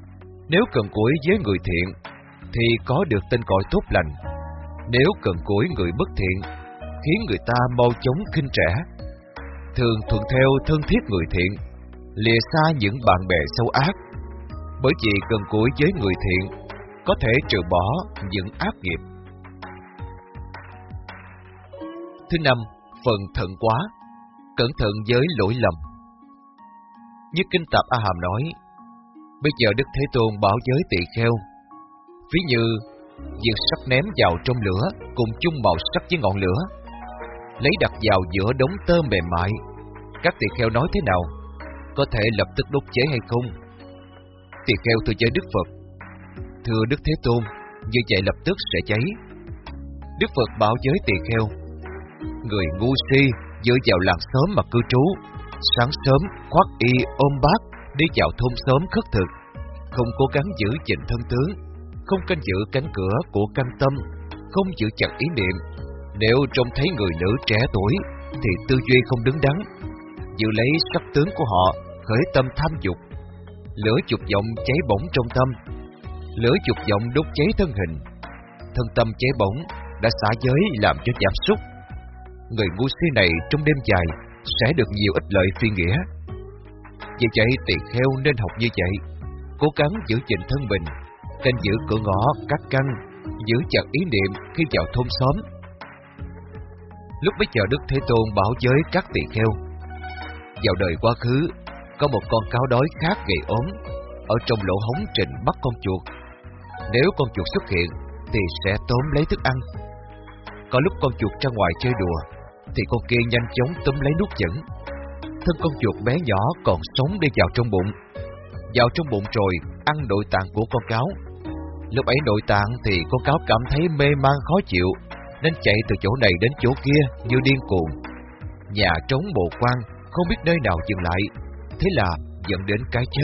Nếu cần cối với người thiện thì có được tên gọi tốt lành. Nếu cần cối người bất thiện khiến người ta mau chóng khinh rẻ. Thường thuận theo thân thiết người thiện, lìa xa những bạn bè xấu ác. Bởi vì cần cối với người thiện có thể trừ bỏ những ác nghiệp. Thứ năm, phần thận quá, cẩn thận với lỗi lầm. Như Kinh Tạp A Hàm nói, bây giờ Đức Thế Tôn bảo với tỳ kheo, ví như việc sắt ném vào trong lửa cùng chung màu sắc với ngọn lửa, lấy đặt vào giữa đống tơ mềm mại, các tỳ kheo nói thế nào? Có thể lập tức đốt cháy hay không? Tỳ kheo thưa với Đức Phật, thưa Đức Thế Tôn, như vậy lập tức sẽ cháy. Đức Phật bảo với tỳ kheo, người ngu si dựa vào làng xóm mà cư trú, sáng sớm khoác y ôm bát đi vào thôn xóm khất thực, không cố gắng giữ gìn thân tướng, không canh giữ cánh cửa của căn tâm, không giữ chặt ý niệm. Nếu trông thấy người nữ trẻ tuổi thì tư duy không đứng đắn, giữ lấy sắc tướng của họ, khởi tâm tham dục. Lửa dục vọng cháy bỏng trong tâm, lửa dục vọng đốt cháy thân hình, thân tâm cháy bỏng đã xả giới làm cho giảm sút. Người ngu si này trong đêm dài sẽ được nhiều ích lợi phi nghĩa. Vì vậy tỳ kheo nên học như vậy, cố gắng giữ gìn thân mình, canh giữ cửa ngõ các căn, giữ chặt ý niệm khi vào thôn xóm. Lúc bấy giờ Đức Thế Tôn bảo với các tỳ kheo, vào đời quá khứ có một con cáo đói khác gầy ốm ở trong lỗ hống trình bắt con chuột. Nếu con chuột xuất hiện thì sẽ tóm lấy thức ăn. Có lúc con chuột ra ngoài chơi đùa thì con kia nhanh chóng túm lấy nuốt chửng. Thân con chuột bé nhỏ còn sống đi vào trong bụng. Vào trong bụng rồi ăn nội tạng của con cáo. Lúc ấy nội tạng thì con cáo cảm thấy mê man khó chịu, nên chạy từ chỗ này đến chỗ kia như điên cuồng. Nhà trống mộ quan, không biết nơi nào dừng lại, thế là dẫn đến cái chết.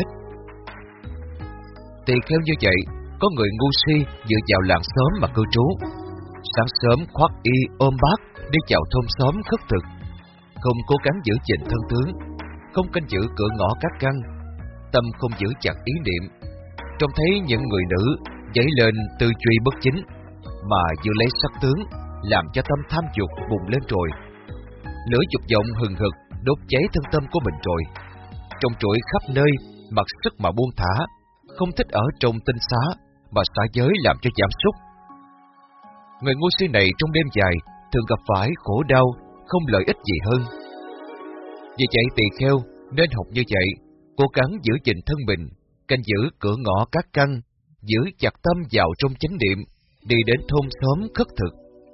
Tỳ kheo như vậy, có người ngu si dựa vào làng xóm mà cư trú, sáng sớm khoác y ôm bát đi vào thôn xóm khất thực, không cố gắng giữ gìn thân tướng, không canh giữ cửa ngõ các căn, tâm không giữ chặt ý niệm. Trông thấy những người nữ dấy lên tư duy bất chính, mà giữ lấy sắc tướng, làm cho tâm tham dục bùng lên rồi. Lửa dục vọng hừng hực đốt cháy thân tâm của mình rồi. Trong trụi khắp nơi, mặc sức mà buông thả, không thích ở trong tinh xá, mà xả giới làm cho giảm sút. Người ngu si này trong đêm dài thường gặp phải khổ đau, không lợi ích gì hơn. Vì vậy tỳ kheo nên học như vậy, cố gắng giữ gìn thân mình, canh giữ cửa ngõ các căn, giữ chặt tâm vào trong chánh niệm, đi đến thôn xóm khất thực.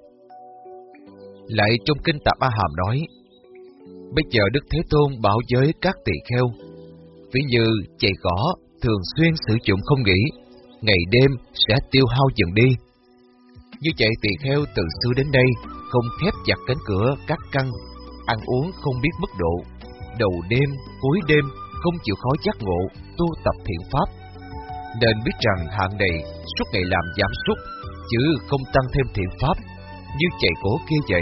Lại trong Kinh Tạp A Hàm nói, bây giờ Đức Thế Tôn bảo với các tỳ kheo, ví như chạy cỏ thường xuyên sử dụng không nghỉ, ngày đêm sẽ tiêu hao dần đi. Như vậy tỳ kheo từ xưa đến nay không khép chặt cánh cửa các căn, ăn uống không biết mức độ, đầu đêm cuối đêm không chịu khó giác ngộ, tu tập thiện pháp, nên biết rằng hạng này suốt ngày làm giảm sút, chứ không tăng thêm thiện pháp, như chạy cổ kia vậy.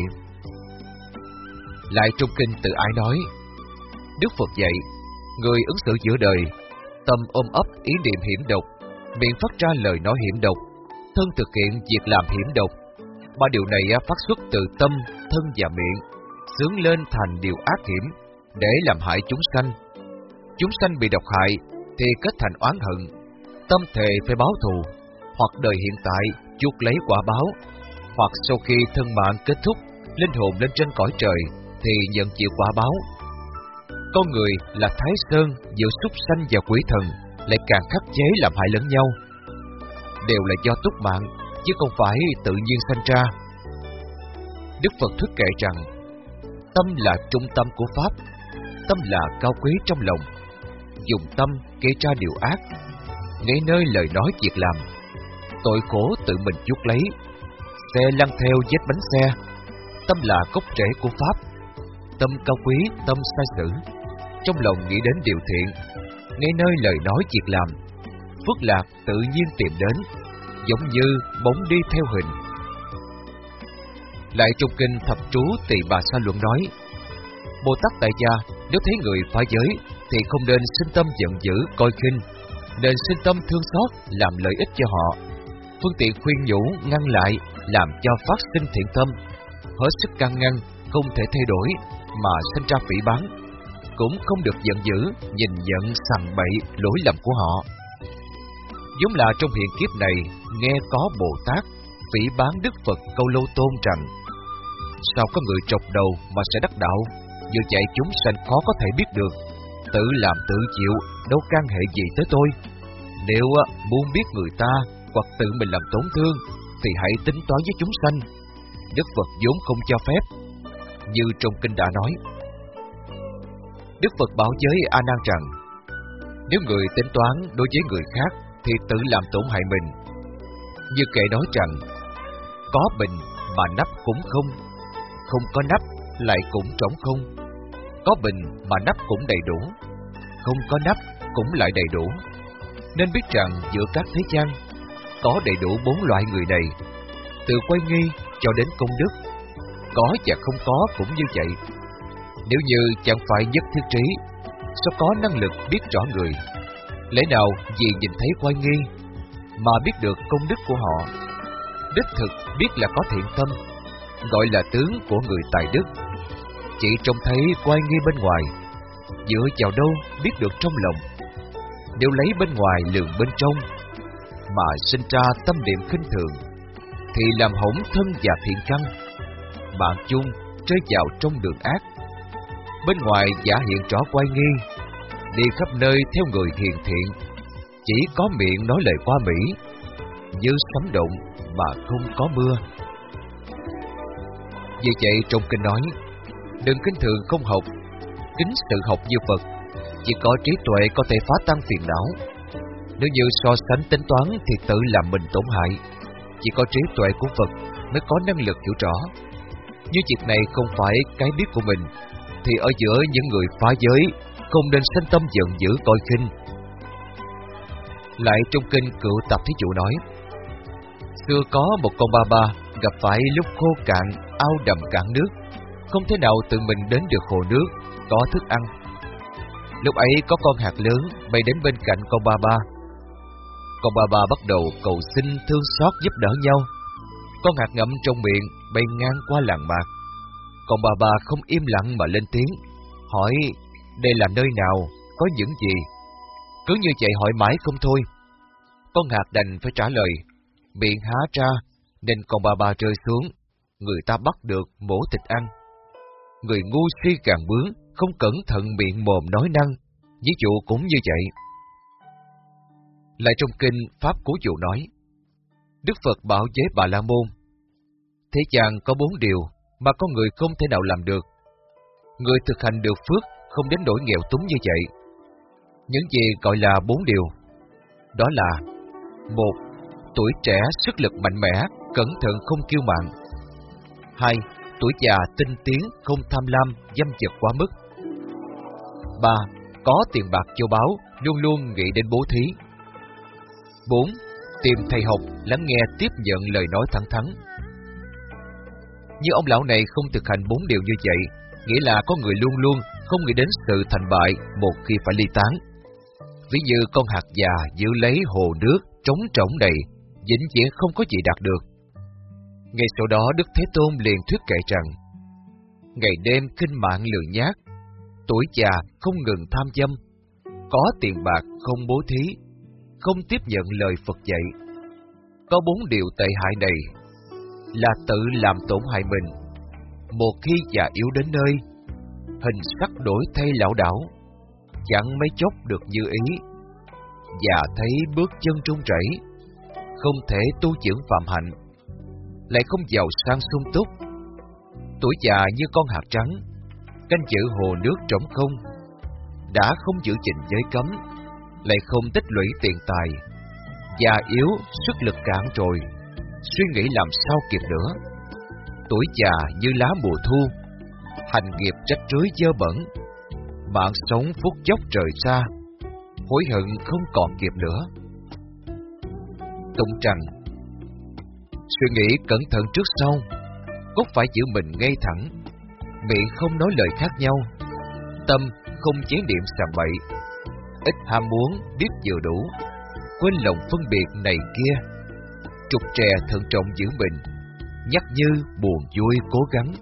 Lại trong Kinh Từ Ái nói, Đức Phật dạy, người ứng xử giữa đời, tâm ôm ấp ý niệm hiểm độc, miệng phát ra lời nói hiểm độc, thân thực hiện việc làm hiểm độc. Ba điều này phát xuất từ tâm, thân và miệng, xướng lên thành điều ác hiểm, để làm hại chúng sanh. Chúng sanh bị độc hại thì kết thành oán hận, tâm thề phải báo thù, hoặc đời hiện tại chuốc lấy quả báo, hoặc sau khi thân mạng kết thúc, linh hồn lên trên cõi trời thì nhận chịu quả báo. Con người là Thái Sơn giữa súc sanh và quỷ thần, lại càng khắc chế làm hại lẫn nhau, đều là do túc mạng, chứ không phải tự nhiên sanh ra. Đức Phật thuyết kệ rằng, tâm là trung tâm của Pháp, tâm là cao quý trong lòng. Dùng tâm gây ra điều ác, ngay nơi lời nói việc làm, tội khổ tự mình chuốc lấy. Xe lăn theo vết bánh xe, tâm là gốc rễ của Pháp. Tâm cao quý, tâm sai sử, trong lòng nghĩ đến điều thiện, ngay nơi lời nói việc làm, phước lạc tự nhiên tìm đến, giống như bóng đi theo hình. Lại trong Kinh Thập Trú Tỳ Bà Sa Luận nói, Bồ Tát tại gia nếu thấy người phá giới thì không nên sinh tâm giận dữ coi khinh, nên sinh tâm thương xót làm lợi ích cho họ. Phương tiện khuyên nhủ, ngăn lại, làm cho phát sinh thiện tâm, hết sức can ngăn, không thể thay đổi, mà sinh ra phỉ báng, cũng không được giận dữ, nhìn nhận sằng bậy lỗi lầm của họ. Giống là trong hiện kiếp này, nghe có Bồ Tát phỉ báng Đức Phật Câu Lô Tôn rằng: sao có người trọc đầu mà sẽ đắc đạo, như vậy chúng sanh khó có thể biết được, tự làm tự chịu, đâu can hệ gì tới tôi. Nếu muốn biết người ta hoặc tự mình làm tổn thương, thì hãy tính toán với chúng sanh. Đức Phật vốn không cho phép. Như trong kinh đã nói, Đức Phật bảo với A Nan rằng: nếu người tính toán đối với người khác thì tự làm tổn hại mình. Như kệ nói rằng: có bình mà nắp cũng không, không có nắp lại cũng trống không. Có bình mà nắp cũng đầy đủ, không có nắp cũng lại đầy đủ. Nên biết rằng giữa các thế gian có đầy đủ 4 loại người này, từ quay nghi cho đến công đức, có và không có cũng như vậy. Nếu như chẳng phải nhất thiết trí, sao có năng lực biết rõ người? Lẽ nào vì nhìn thấy quay nghi mà biết được công đức của họ? Đích thực biết là có thiện tâm, gọi là tướng của người tài đức. Chỉ trông thấy quay nghi bên ngoài, dựa vào đâu biết được trong lòng? Nếu lấy bên ngoài lường bên trong, mà sinh ra tâm niệm khinh thường, thì làm hỏng thân và thiện căn, mạng chung rơi vào trong đường ác. Bên ngoài giả hiện rõ quay nghi, đi khắp nơi theo người hiền thiện, chỉ có miệng nói lời qua mỹ, như sấm động mà không có mưa. Vì vậy trong kinh nói: đừng khinh thường không học, kính sự học như Phật. Chỉ có trí tuệ có thể phá tan phiền não. Nếu như so sánh tính toán thì tự làm mình tổn hại. Chỉ có trí tuệ của Phật mới có năng lực hiểu rõ. Như việc này không phải cái biết của mình, thì ở giữa những người phá giới không nên sanh tâm giận dữ coi khinh. Lại trong kinh Cựu Tập Thí Dụ nói: xưa có một con ba ba gặp phải lúc khô cạn, ao đầm cạn nước, không thể nào tự mình đến được hồ nước có thức ăn. Lúc ấy có con hạt lớn bay đến bên cạnh con ba ba. Con ba ba bắt đầu cầu xin thương xót giúp đỡ nhau. Con hạt ngậm trong miệng bay ngang qua làng mạc. Con ba ba không im lặng mà lên tiếng, hỏi đây là nơi nào, có những gì. Cứ như vậy hỏi mãi không thôi. Con hạt đành phải trả lời, miệng há ra nên con ba ba rơi xuống. Người ta bắt được mổ thịt ăn. Người ngu si càng bướng, không cẩn thận miệng mồm nói năng. Ví dụ cũng như vậy. Lại trong kinh Pháp Cú Dụ nói: Đức Phật bảo với Bà La Môn: thế gian có 4 điều mà con người không thể nào làm được. Người thực hành được phước không đến nỗi nghèo túng như vậy. Những gì gọi là 4 điều? Đó là: 1. Tuổi trẻ sức lực mạnh mẽ, cẩn thận không kiêu mạn. 2. Tuổi già tinh tiến, không tham lam, dâm dật quá mức. 3. Có tiền bạc châu báu, luôn luôn nghĩ đến bố thí. 4. Tìm thầy học, lắng nghe tiếp nhận lời nói thẳng thắn. Như ông lão này không thực hành 4 điều như vậy, nghĩa là có người luôn luôn không nghĩ đến sự thành bại một khi phải ly tán. Ví như con hạt già giữ lấy hồ nước trống trỏng đầy, vĩnh viễn không có gì đạt được. Ngay sau đó Đức Thế Tôn liền thuyết kệ rằng: ngày đêm khinh mạng lười nhác, tuổi già không ngừng tham dâm, có tiền bạc không bố thí, không tiếp nhận lời Phật dạy. Có 4 điều tệ hại này là tự làm tổn hại mình. Một khi già yếu đến nơi, hình sắc đổi thay lão đảo, chẳng mấy chốc được như ý. Già thấy bước chân run rẩy, không thể tu dưỡng phạm hạnh, lại không giàu sang sung túc. Tuổi già như con hạt trắng, canh giữ hồ nước trống không, đã không giữ gìn giới cấm, lại không tích lũy tiền tài. Già yếu, sức lực cạn rồi, suy nghĩ làm sao kịp nữa. Tuổi già như lá mùa thu, hành nghiệp rách rưới dơ bẩn, mạng sống phút chốc rời xa, hối hận không còn kịp nữa. Tụng trần: suy nghĩ cẩn thận trước sau, cốt phải giữ mình ngay thẳng, miệng không nói lời khác nhau, tâm không chế niệm sàm bậy, ít ham muốn biết vừa đủ, quên lòng phân biệt này kia, trục trè thận trọng giữ mình, nhắc như buồn vui cố gắng.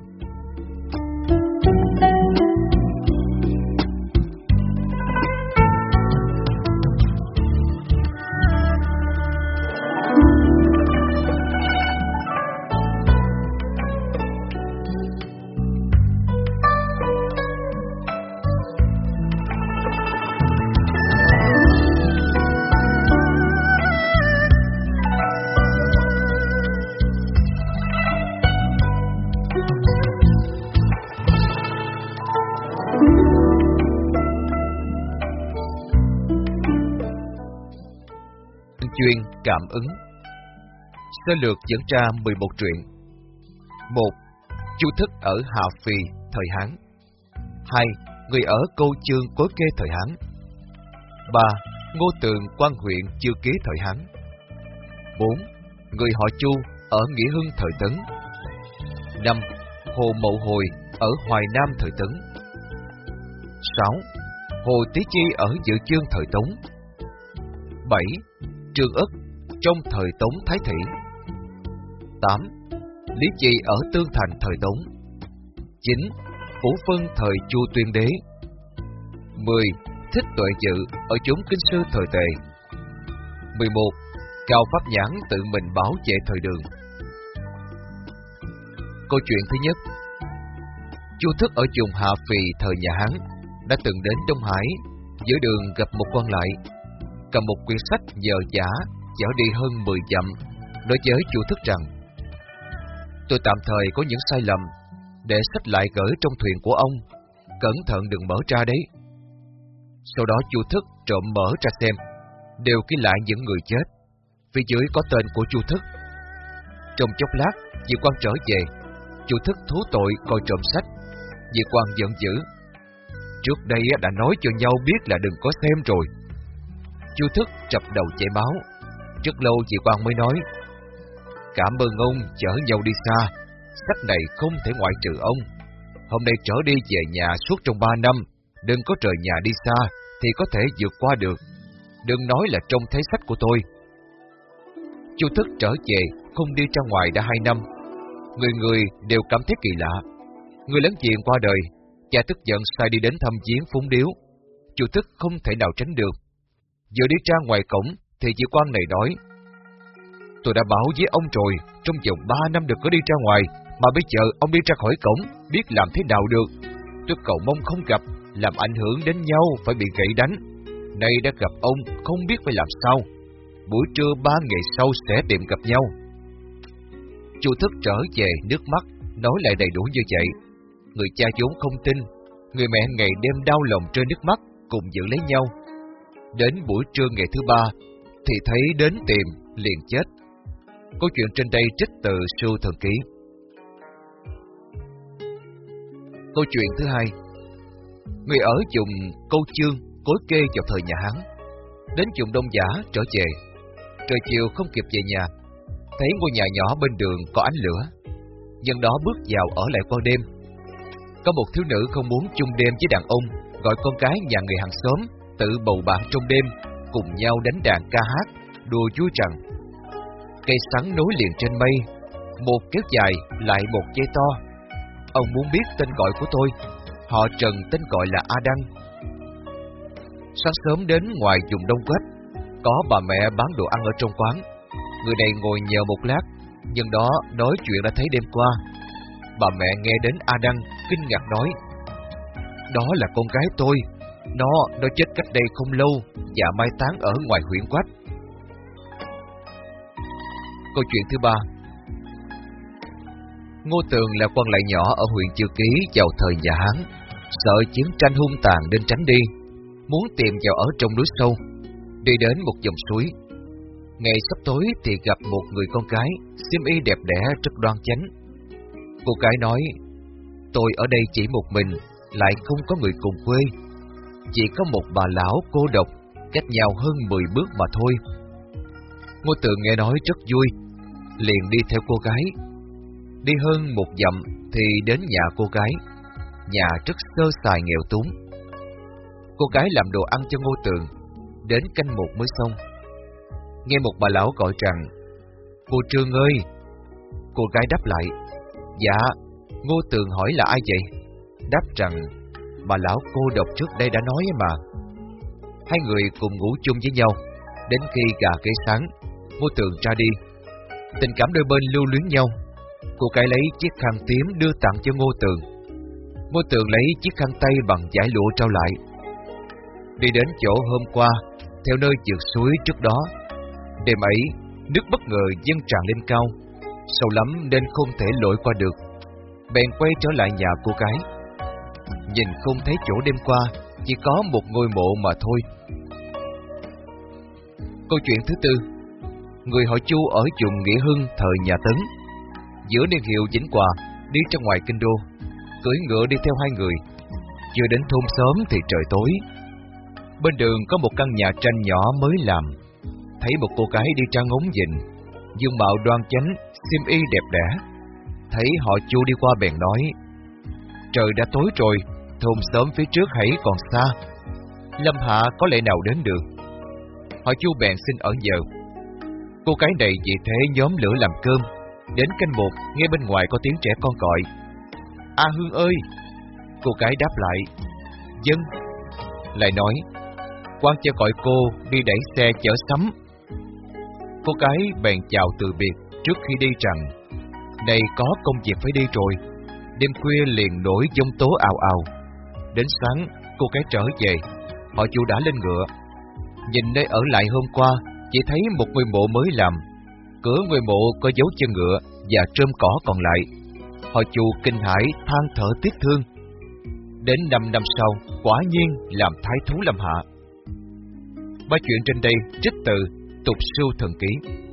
Chuyên cảm ứng. Sơ lược dẫn ra 11 truyện. 1. Chu Thức ở Hạ Phì thời Hán. 2. Người ở Câu Chương Cối Kê thời Hán. 3. Ngô Tường Quan huyện Chiêu Ký thời Hán. 4. Người họ Chu ở Nghĩa Hưng thời Tấn. 5. Hồ Mậu Hồi ở Hoài Nam thời Tấn. 6. Hồ Tí Chi ở Dự Chương thời Tống. 7. Trương Ất trong thời Tống Thái Thị. 8. Lý Chi ở Tương Thành thời Tống. 9. Phủ Phân thời Chu Tuyên Đế. 10. Thích Tuệ Dự ở chốn Kinh Sư thời Tề. 11. Cao Pháp Nhãn tự mình báo về thời Đường. Câu chuyện thứ nhất. Chu Thức ở vùng Hạ Phì thời nhà Hán đã từng đến Đông Hải, giữa đường gặp một quan lại, cầm một quyển sách nhờ giả chở đi hơn 10 dặm, nói với Chu Thức rằng: tôi tạm thời có những sai lầm, để sách lại gửi trong thuyền của ông, cẩn thận đừng mở ra đấy. Sau đó Chu Thức trộm mở ra xem, đều ghi lại những người chết, phía dưới có tên của Chu Thức. Trong chốc lát, vị quan trở về, Chu Thức thú tội coi trộm sách. Vị quan giận dữ: trước đây đã nói cho nhau biết là đừng có xem rồi. Chu Thức trập đầu chảy máu. Rất lâu vị quan mới nói: cảm ơn ông chở nhau đi xa, sách này không thể ngoại trừ ông. Hôm nay trở đi về nhà suốt trong 3 năm, đừng có rời nhà đi xa thì có thể vượt qua được. Đừng nói là trông thấy sách của tôi. Chu Thức trở về không đi ra ngoài đã 2 năm. Người người đều cảm thấy kỳ lạ. Người láng giềng qua đời, cha tức giận sai đi đến thăm viếng phúng điếu. Chu Thức không thể nào tránh được. Vừa đi ra ngoài cổng thì vị quan này nói: tôi đã bảo với ông rồi, trong vòng 3 năm đừng có đi ra ngoài, mà bây giờ ông đi ra khỏi cổng, biết làm thế nào được. Tôi cầu mong không gặp, làm ảnh hưởng đến nhau phải bị gậy đánh. Nay đã gặp ông, không biết phải làm sao. Buổi trưa 3 ngày sau sẽ tìm gặp nhau. Chu Thức trở về, nước mắt nói lại đầy đủ như vậy. Người cha vốn không tin, người mẹ ngày đêm đau lòng rơi nước mắt, cùng giữ lấy nhau. Đến buổi trưa ngày thứ 3 thì thấy đến tìm liền chết. Câu chuyện trên đây trích từ Sưu Thần Ký. Câu chuyện thứ 2. Người ở vùng Câu Chương Cối Kê vào thời nhà Hán đến vùng Đông Giả trở về. Trời chiều không kịp về nhà, thấy ngôi nhà nhỏ bên đường có ánh lửa, nhân đó bước vào ở lại qua đêm. Có một thiếu nữ không muốn chung đêm với đàn ông, gọi con cái nhà người hàng xóm tự bầu bạn trong đêm, cùng nhau đánh đàn ca hát, đùa vui rằng: cây sắn nối liền trên mây, một kéo dài lại một dây to. Ông muốn biết tên gọi của tôi, họ Trần tên gọi là A Đăng. Sáng sớm đến ngoài vùng Đông Quách, có bà mẹ bán đồ ăn ở trong quán. Người này ngồi nhờ một lát, nhưng đó nói chuyện đã thấy đêm qua. Bà mẹ nghe đến A Đăng, kinh ngạc nói: đó là con gái tôi, nó chết cách đây không lâu và mai táng ở ngoài huyện Quách. Câu chuyện thứ 3. Ngô Tường là quan lại nhỏ ở huyện Chiêu Ký vào thời nhà Hán, sợ chiến tranh hung tàn nên tránh đi, muốn tìm vào ở trong núi sâu. Đi đến một dòng suối, ngày sắp tối thì gặp một người con gái, xiêm y đẹp đẽ rất đoan chánh. Cô gái nói: tôi ở đây chỉ một mình, lại không có người cùng quê, chỉ có một bà lão cô độc, cách nhau hơn 10 bước mà thôi. Ngô Tường nghe nói rất vui, liền đi theo cô gái. Đi hơn 1 dặm thì đến nhà cô gái. Nhà rất sơ sài nghèo túng. Cô gái làm đồ ăn cho Ngô Tường, đến canh 1 mới xong. Nghe một bà lão gọi rằng: "Cô Trương ơi!" Cô gái đáp lại: "Dạ." Ngô Tường hỏi là ai vậy? Đáp rằng: "Bà lão cô độc trước đây đã nói mà." Hai người cùng ngủ chung với nhau. Đến khi gà gáy sáng, Ngô Tường ra đi. Tình cảm đôi bên lưu luyến nhau. Cô gái lấy chiếc khăn tím đưa tặng cho Ngô Tường. Ngô Tường lấy chiếc khăn tay bằng vải lụa trao lại. Đi đến chỗ hôm qua, theo nơi vượt suối trước đó. Đêm ấy, nước bất ngờ dâng tràn lên cao, sâu lắm nên không thể lội qua được. Bèn quay trở lại nhà cô gái. Nhìn không thấy chỗ đêm qua, chỉ có một ngôi mộ mà thôi. Câu chuyện thứ tư. Người họ Chu ở vùng Nghĩa Hưng thời nhà Tấn. Giữa niên hiệu Vĩnh Hòa, đi ra ngoài kinh đô, cưỡi ngựa đi theo hai người. Chưa đến thôn xóm thì trời tối. Bên đường có một căn nhà tranh nhỏ mới làm. Thấy một cô gái đi ra ngóng nhìn, dung mạo đoan chánh, xiêm y đẹp đẽ. Thấy họ Chu đi qua bèn nói: "Trời đã tối rồi, thôn xóm phía trước hãy còn xa, Lâm Hạ có lẽ nào đến được." Họ Chu bèn xin ở nhờ. Cô gái này vì thế nhóm lửa làm cơm. Đến canh 1, nghe bên ngoài có tiếng trẻ con gọi: "A Hương ơi!" Cô gái đáp lại: "Dân." Lại nói: "Quan cho gọi cô đi đẩy xe chở sắm." Cô gái bèn chào từ biệt trước khi đi rằng: "Này có công việc phải đi rồi." Đêm khuya liền nổi giông tố ào ào. Đến sáng, cô gái trở về. Họ Chu đã lên ngựa. Nhìn nơi ở lại hôm qua, chỉ thấy một ngôi mộ mới làm. Cửa ngôi mộ có dấu chân ngựa và trơm cỏ còn lại. Họ Chu kinh hãi than thở tiếc thương. Đến 5 năm sau, quả nhiên làm thái thú Lâm Hạ. Ba chuyện trên đây trích từ Tục Sưu Thần Ký.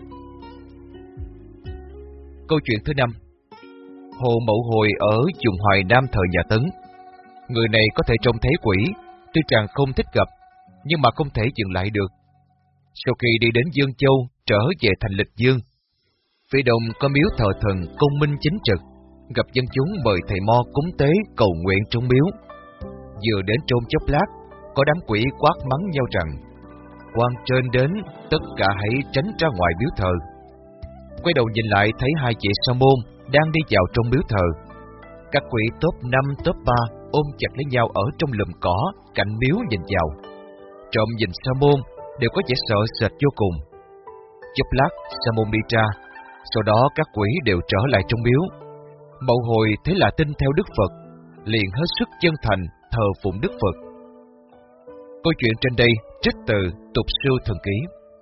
Câu chuyện thứ 5. Hồ Mậu Hồi ở vùng Hoài Nam thời nhà Tấn. Người này có thể trông thấy quỷ, tuy rằng không thích gặp, nhưng mà không thể dừng lại được. Sau khi đi đến Dương Châu, trở về thành Lịch Dương. Phía đông có miếu thờ thần Công Minh chính trực, gặp dân chúng mời thầy mo cúng tế cầu nguyện trong miếu. Vừa đến trôn chốc lát, có đám quỷ quát mắng nhau rằng: "Quan trên đến, tất cả hãy tránh ra ngoài miếu thờ." Quay đầu nhìn lại thấy hai chị sa môn đang đi vào trong miếu thờ. Các quỷ top 5 top 3 ôm chặt lấy nhau ở trong lùm cỏ cạnh miếu nhìn vào. Trộm nhìn sa môn đều có vẻ sợ sệt vô cùng. Chốc lát sa môn đi ra, sau đó các quỷ đều trở lại trong miếu. Mậu Hồi thế là tin theo Đức Phật, liền hết sức chân thành thờ phụng Đức Phật. Câu chuyện trên đây trích từ Tục Sưu Thần Ký.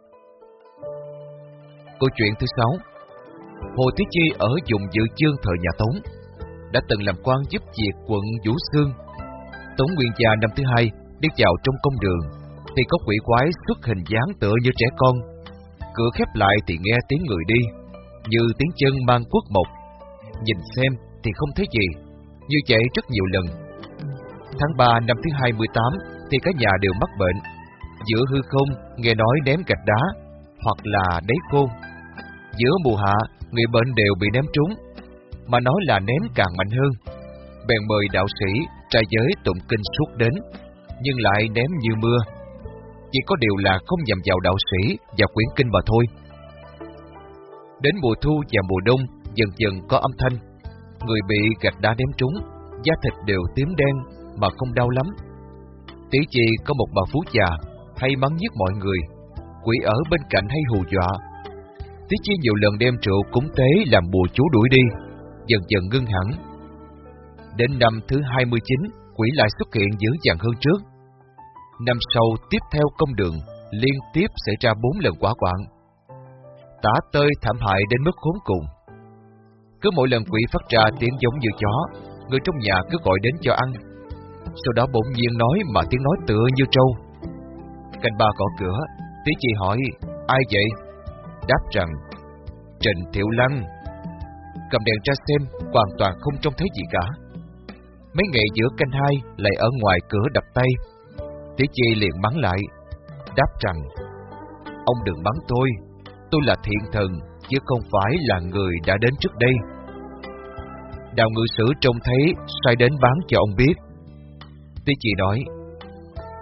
Câu chuyện thứ 6. Hồ Tí Chi ở vùng Dự Chương thời nhà Tống, đã từng làm quan giúp việc quận Vũ Xương. Tống Nguyên Gia năm thứ 2 đi vào trong công đường, thì có quỷ quái xuất hình dáng tựa như trẻ con. Cửa khép lại thì nghe tiếng người đi, như tiếng chân mang quốc mộc. Nhìn xem thì không thấy gì, như vậy rất nhiều lần. Tháng 3 năm thứ 28 thì cả nhà đều mắc bệnh. Giữa hư không nghe nói ném gạch đá hoặc là đáy khô. Giữa mùa hạ người bệnh đều bị ném trúng, mà nói là ném càng mạnh hơn. Bèn mời đạo sĩ trai giới tụng kinh suốt đến, nhưng lại ném như mưa. Chỉ có điều là không nhằm vào đạo sĩ và quyển kinh mà thôi. Đến mùa thu và mùa đông dần dần có âm thanh. Người bị gạch đá ném trúng, da thịt đều tím đen mà không đau lắm. Tí Chi có một bà phú già hay mắng nhiếc mọi người, quỷ ở bên cạnh hay hù dọa. Tí Chi nhiều lần đem rượu cúng tế làm bùa chú đuổi đi, dần dần ngưng hẳn. Đến năm thứ 29, quỷ lại xuất hiện dữ dằn hơn trước. Năm sau tiếp theo công đường liên tiếp xảy ra 4 lần hỏa hoạn. Tả tơi thảm hại đến mức khốn cùng. Cứ mỗi lần quỷ phát ra tiếng giống như chó, người trong nhà cứ gọi đến cho ăn. Sau đó bỗng nhiên nói mà tiếng nói tựa như trâu. Canh ba gõ cửa, Tí Chi hỏi: "Ai vậy?" Đáp rằng: "Trịnh Thiệu Lăng." Cầm đèn ra xem, hoàn toàn không trông thấy gì cả. Mấy ngày giữa canh 2 lại ở ngoài cửa đập tay. Tí Chi liền mắng lại, đáp rằng: "Ông đừng mắng tôi là thiện thần, chứ không phải là người đã đến trước đây." Đạo ngự sử trông thấy sai đến báo cho ông biết. Tí Chi nói: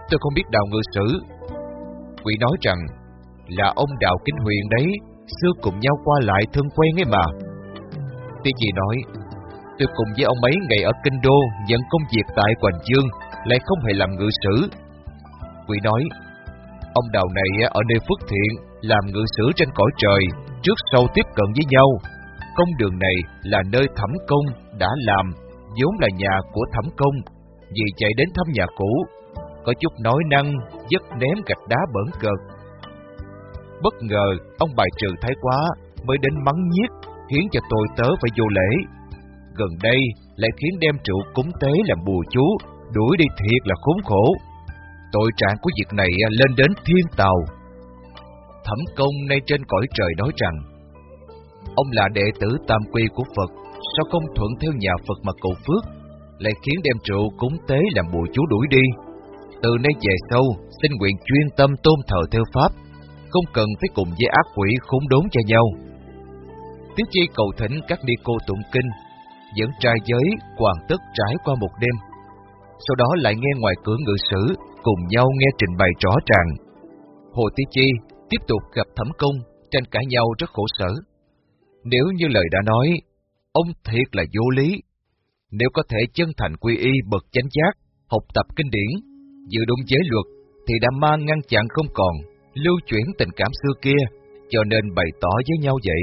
tôi không biết Đào ngự sử. Quỷ nói rằng là ông Đào Kinh Huyền đấy, xưa cùng nhau qua lại thân quen ấy mà. Tí Chi nói, tôi cùng với ông ấy ngày ở Kinh Đô nhận công việc tại Hoành Dương, lại không hề làm ngự sử. Quỷ nói, ông Đào này ở nơi Phước Thiện làm ngự sử trên cõi trời, trước sau tiếp cận với nhau. Công đường này là nơi Thẩm Công đã làm, vốn là nhà của Thẩm Công, vì chạy đến thăm nhà cũ, có chút nói năng, dứt ném gạch đá bỡn cợt. Bất ngờ ông bài trừ thái quá, mới đến mắng nhiếc, khiến cho tôi tớ phải vô lễ. Gần đây lại khiến đem rượu cúng tế làm bùa chú, đuổi đi thiệt là khốn khổ. Tội trạng của việc này lên đến thiên tàu. Thẩm Công nay trên cõi trời nói rằng, ông là đệ tử tam quy của Phật, sao không thuận theo nhà Phật mà cầu phước, lại khiến đem rượu cúng tế làm bùa chú đuổi đi. Từ nay về sau, xin nguyện chuyên tâm tôn thờ theo pháp, không cần phải cùng với ác quỷ khốn đốn cho nhau. Tí Chi cầu thỉnh các ni cô tụng kinh, dẫn trai giới hoàn tất trải qua một đêm. Sau đó lại nghe ngoài cửa ngự sử cùng nhau nghe trình bày rõ ràng. Hồ Tí Chi tiếp tục gặp Thẩm Công, tranh cãi nhau rất khổ sở. Nếu như lời đã nói, ông thiệt là vô lý. Nếu có thể chân thành quy y bậc chánh giác, học tập kinh điển, dự đúng giới luật, thì đã mang ngăn chặn không còn, lưu chuyển tình cảm xưa kia, cho nên bày tỏ với nhau vậy.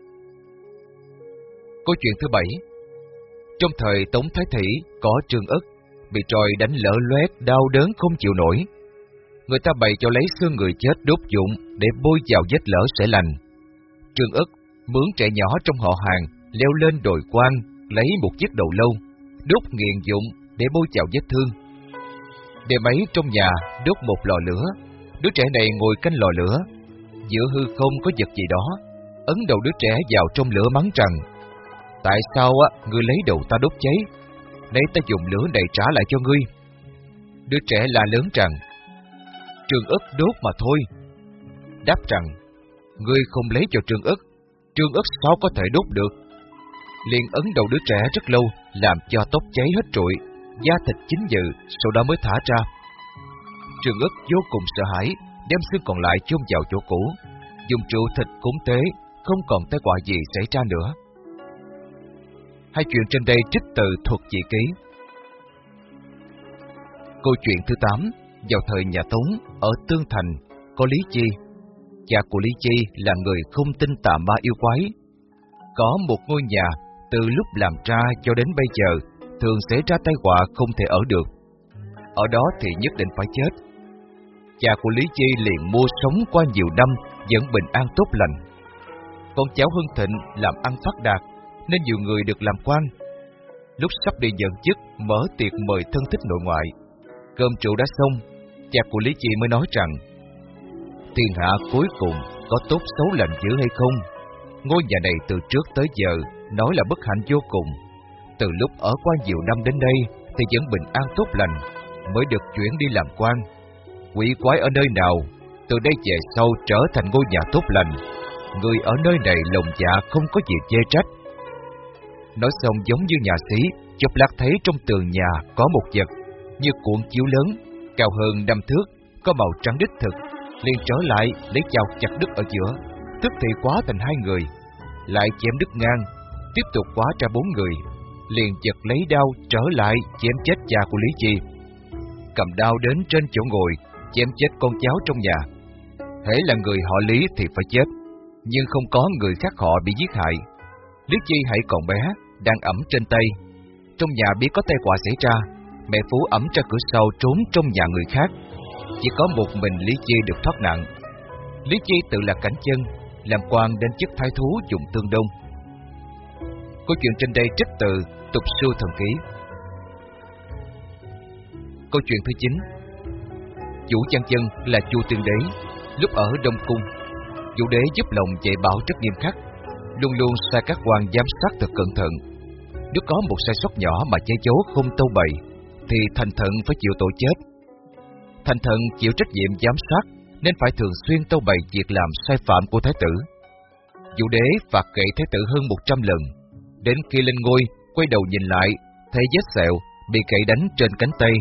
Câu chuyện thứ 7. Trong thời Tống Thái Thị có Trương Ất, bị tròi đánh lở loét, đau đớn không chịu nổi. Người ta bày cho lấy xương người chết đốt dụng để bôi vào vết lở sẽ lành. Trương Ất mướn trẻ nhỏ trong họ hàng leo lên đồi quan, lấy một chiếc đầu lâu, đốt nghiền dụng để bôi vào vết thương. Đêm ấy trong nhà đốt một lò lửa, đứa trẻ này ngồi canh lò lửa, giữa hư không có vật gì đó, ấn đầu đứa trẻ vào trong lửa mắng rằng, tại sao ngươi lấy đầu ta đốt cháy, nay ta dùng lửa này trả lại cho ngươi. Đứa trẻ la lớn rằng, Trương Ất đốt mà thôi. Đáp rằng, ngươi không lấy cho Trương Ất sao có thể đốt được. Liền ấn đầu đứa trẻ rất lâu, làm cho tóc cháy hết trụi, da thịt chín dự, sau đó mới thả ra. Trương Ất vô cùng sợ hãi, đem xương còn lại chôn vào chỗ cũ, dùng rượu thịt cúng tế, không còn tai họa gì xảy ra nữa. Hai chuyện trên đây trích từ Thuật Dị Ký. Câu chuyện thứ 8. Vào thời nhà Tống, ở Tương Thành, có Lý Chi. Cha của Lý Chi là người không tin tà ma yêu quái. Có một ngôi nhà, từ lúc làm ra cho đến bây giờ, thường xảy ra tai họa không thể ở được. Ở đó thì nhất định phải chết. Cha của Lý Chi liền mua sống qua nhiều năm, vẫn bình an tốt lành. Con cháu hưng thịnh, làm ăn phát đạt, nên nhiều người được làm quan. Lúc sắp đi nhận chức, mở tiệc mời thân thích nội ngoại. Cơm rượu đã xong, cha của Lý Chi mới nói rằng, thiên hạ cuối cùng có tốt xấu lành dữ hay không? Ngôi nhà này từ trước tới giờ nói là bất hạnh vô cùng. Từ lúc ở qua nhiều năm đến đây thì vẫn bình an tốt lành, mới được chuyển đi làm quan. Quỷ quái ở nơi nào, từ đây về sau trở thành ngôi nhà tốt lành. Người ở nơi này lòng dạ không có gì chê trách. Nói xong giống như nhà sĩ, chốc lát thấy trong tường nhà có một vật như cuộn chiếu lớn, cao hơn 5 thước, có màu trắng đích thực. Liền trở lại lấy chào chặt đứt ở giữa, tức thì quá thành 2 người, lại chém đứt ngang, tiếp tục quá ra 4 người. Liền giật lấy đao trở lại chém chết cha của Lý Chi. Cầm đao đến trên chỗ ngồi, chém chết con cháu trong nhà. Hễ là người họ Lý thì phải chết, nhưng không có người khác họ bị giết hại. Lý Chi hãy còn bé, đang ẵm trên tay. Trong nhà biết có tai họa xảy ra, mẹ Phú ẵm ra cửa sau trốn trong nhà người khác. Chỉ có một mình Lý Chi được thoát nạn. Lý Chi tự là cảnh chân, làm quan đến chức thái thú dùng Tương Đông. Câu chuyện trên đây trích từ Tục Sư Thần Ký. Câu chuyện thứ 9. Vũ Văn Chân là Chu Tiên Đế. Lúc ở Đông Cung, Vũ Đế giúp lòng dạy bảo rất nghiêm khắc, luôn luôn sai các quan giám sát thật cẩn thận. Nếu có một sai sót nhỏ mà che giấu không tâu bày, thì thành thần phải chịu tội chết. Thành thần chịu trách nhiệm giám sát, nên phải thường xuyên tâu bày việc làm sai phạm của thái tử. Vũ Đế phạt kệ thái tử hơn 100 lần. Đến khi lên ngôi, quay đầu nhìn lại, thấy vết sẹo bị cậy đánh trên cánh tay,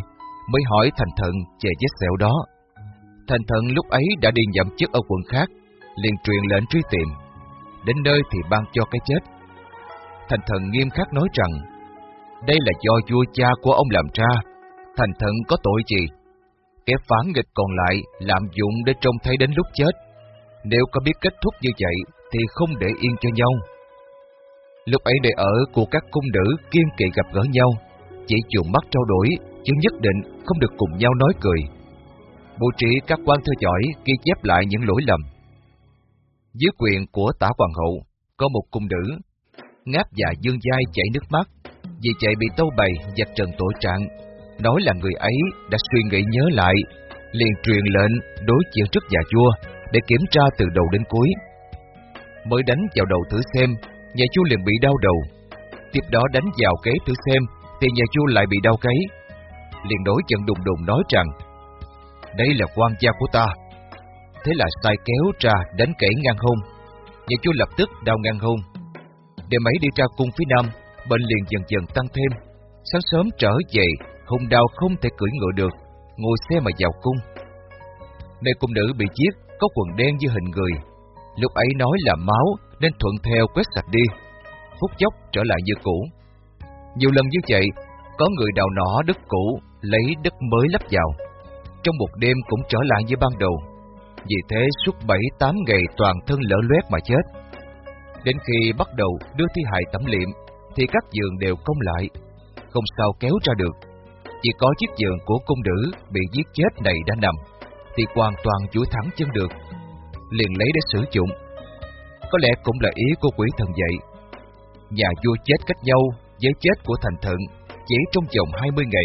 mới hỏi thành thần về vết sẹo đó. Thành thần lúc ấy đã đi nhậm chức ở quận khác, liền truyền lệnh truy tìm. Đến nơi thì ban cho cái chết. Thành thần nghiêm khắc nói rằng, đây là do vua cha của ông làm ra, thành thần có tội gì? Kẻ phản nghịch còn lại lạm dụng để trông thấy đến lúc chết. Nếu có biết kết thúc như vậy thì không để yên cho nhau. Lúc ấy nơi ở của các cung nữ kiên kỵ gặp gỡ nhau, chỉ dùng mắt trao đổi, chứ nhất định không được cùng nhau nói cười. Bố trí các quan theo dõi ghi chép lại những lỗi lầm. Dưới quyền của Tả Hoàng hậu có một cung nữ, ngáp và dương dai chảy nước mắt, vì vậy bị tâu bày vạch trần tội trạng, nói là người ấy đã suy nghĩ nhớ lại, liền truyền lệnh đối chiếu trước nhà vua để kiểm tra từ đầu đến cuối. Mới đánh vào đầu thử xem, nhà vua liền bị đau đầu. Tiếp đó đánh vào gáy thử xem, thì nhà vua lại bị đau gáy. Liền nổi giận đùng đùng nói rằng, đây là quan gia của ta. Thế là sai kéo ra đánh kẻ ngang hông. Nhà vua lập tức đau ngang hông. Đêm ấy đi ra cung phía nam, bệnh liền dần dần tăng thêm. Sáng sớm trở về, hùng đau không thể cưỡi ngựa được, ngồi xe mà vào cung. Nơi cung nữ bị giết có quần đen như hình người. Lúc ấy nói là máu nên thuận theo quét sạch đi, phút chốc trở lại như cũ. Nhiều lần như vậy, có người đào nỏ đất cũ, lấy đất mới lắp vào. Trong một đêm cũng trở lại như ban đầu. Vì thế suốt 7-8 ngày toàn thân lở loét mà chết. Đến khi bắt đầu đưa thi hài tẩm liệm, thì các giường đều cong lại, không sao kéo ra được. Chỉ có chiếc giường của cung nữ bị giết chết này đã nằm, thì hoàn toàn duỗi thẳng chân được, liền lấy để sử dụng. Có lẽ cũng là ý của quỷ thần vậy. Nhà vua chết cách nhau với chết của thành thần chỉ trong vòng 20 ngày.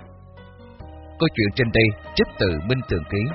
Câu chuyện trên đây trích từ Minh Tường Ký.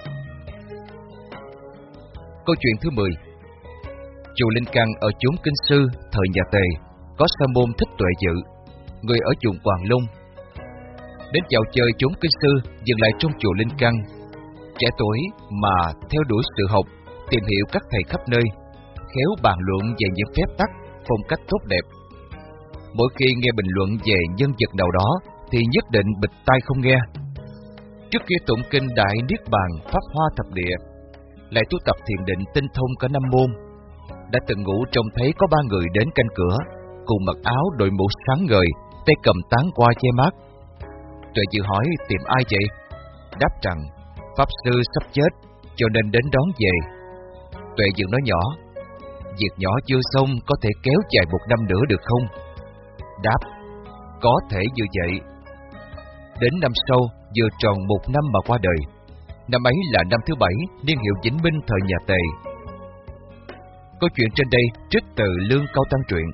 Câu chuyện thứ 10. Chùa Linh Căn ở chốn Kinh Sư thời nhà Tề có sa môn Thích Tuệ Dự, người ở vùng Hoàng Long. Đến dạo chơi chốn Kinh Sư, dừng lại trong chùa Linh Căn. Trẻ tuổi mà theo đuổi sự học, tìm hiểu các thầy khắp nơi, khéo bàn luận về những phép tắc, phong cách tốt đẹp. Mỗi khi nghe bình luận về nhân vật nào đó thì nhất định bịt tai không nghe. Trước kia tụng kinh Đại Niết Bàn Pháp Hoa Thập Địa, lại tu tập thiền định tinh thông cả 5 môn. Đã từng ngủ trông thấy có 3 người đến canh cửa, cùng mặc áo đội mũ sáng ngời, tay cầm tán qua che mát. Tuệ Dự hỏi tìm ai vậy? Đáp rằng pháp sư sắp chết, cho nên đến đón về. Tuệ Dự nói nhỏ, việc nhỏ chưa xong có thể kéo dài 1 năm nữa được không? Đáp, có thể như vậy. Đến năm sau, vừa tròn 1 năm mà qua đời. Năm ấy là năm thứ 7 niên hiệu Vĩnh Minh thời nhà Tề. Câu chuyện trên đây trích từ Lương Cao Tăng truyện.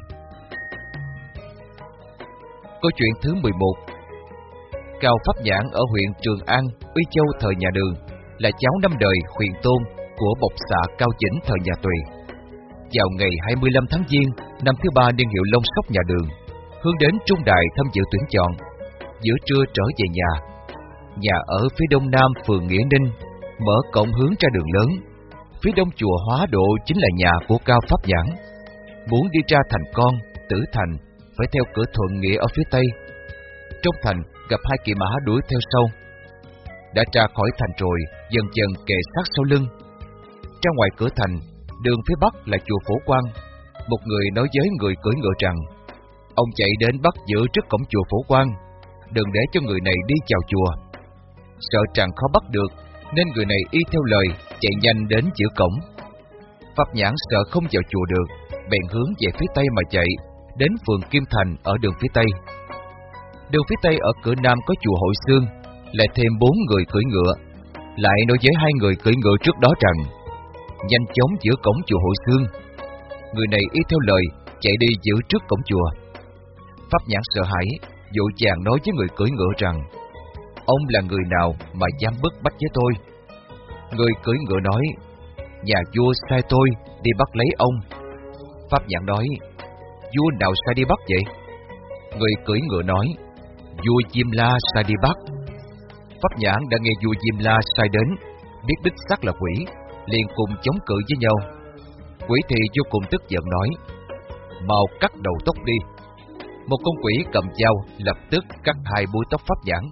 Câu chuyện thứ 11. Cao Pháp Nhãn ở huyện Trường An, Uy Châu thời nhà Đường, là cháu 5 đời huyền tôn của bộc xạ Cao Chỉnh thời nhà Tùy. Vào ngày 25 tháng Giêng, năm thứ 3 niên hiệu Long Sóc nhà Đường, hướng đến Trung Đài tham dự tuyển chọn. Giữa trưa trở về nhà. Nhà ở phía đông nam phường Nghĩa Ninh, mở cổng hướng ra đường lớn. Phía đông chùa Hóa Độ chính là nhà của Cao Pháp Nhãn. Muốn đi ra thành Con, Tử Thành, phải theo cửa Thuận Nghĩa ở phía tây. Trong thành gặp 2 kỵ mã đuổi theo sau. Đã ra khỏi thành rồi, dần dần kề sát sau lưng. Ra ngoài cửa thành, đường phía bắc là chùa Phổ Quang. Một người nói với người cưỡi ngựa rằng, ông chạy đến bắt giữ trước cổng chùa Phổ Quang, đừng để cho người này đi vào chùa. Sợ rằng khó bắt được, nên người này y theo lời, chạy nhanh đến giữa cổng. Pháp Nhãn sợ không vào chùa được, bèn hướng về phía tây mà chạy, đến phường Kim Thành ở đường phía tây. Đường phía tây ở cửa nam có chùa Hội Xương, lại thêm 4 người cưỡi ngựa. Lại nói với 2 người cưỡi ngựa trước đó rằng, nhanh chóng giữa cổng chùa Hội Xương. Người này y theo lời, chạy đi giữ trước cổng chùa. Pháp Nhãn sợ hãi, vội vàng nói với người cưỡi ngựa rằng, ông là người nào mà dám bức bách với tôi? Người cưỡi ngựa nói, nhà vua sai tôi đi bắt lấy ông. Pháp Nhãn nói, vua nào sai đi bắt vậy? Người cưỡi ngựa nói, vua Diêm La sai đi bắt. Pháp Nhãn đã nghe vua Diêm La sai đến, biết đích xác là quỷ, liền cùng chống cự với nhau. Quỷ thì vô cùng tức giận nói, mau cắt đầu tóc đi. Một con quỷ cầm dao lập tức cắt 2 búi tóc Pháp Nhãn.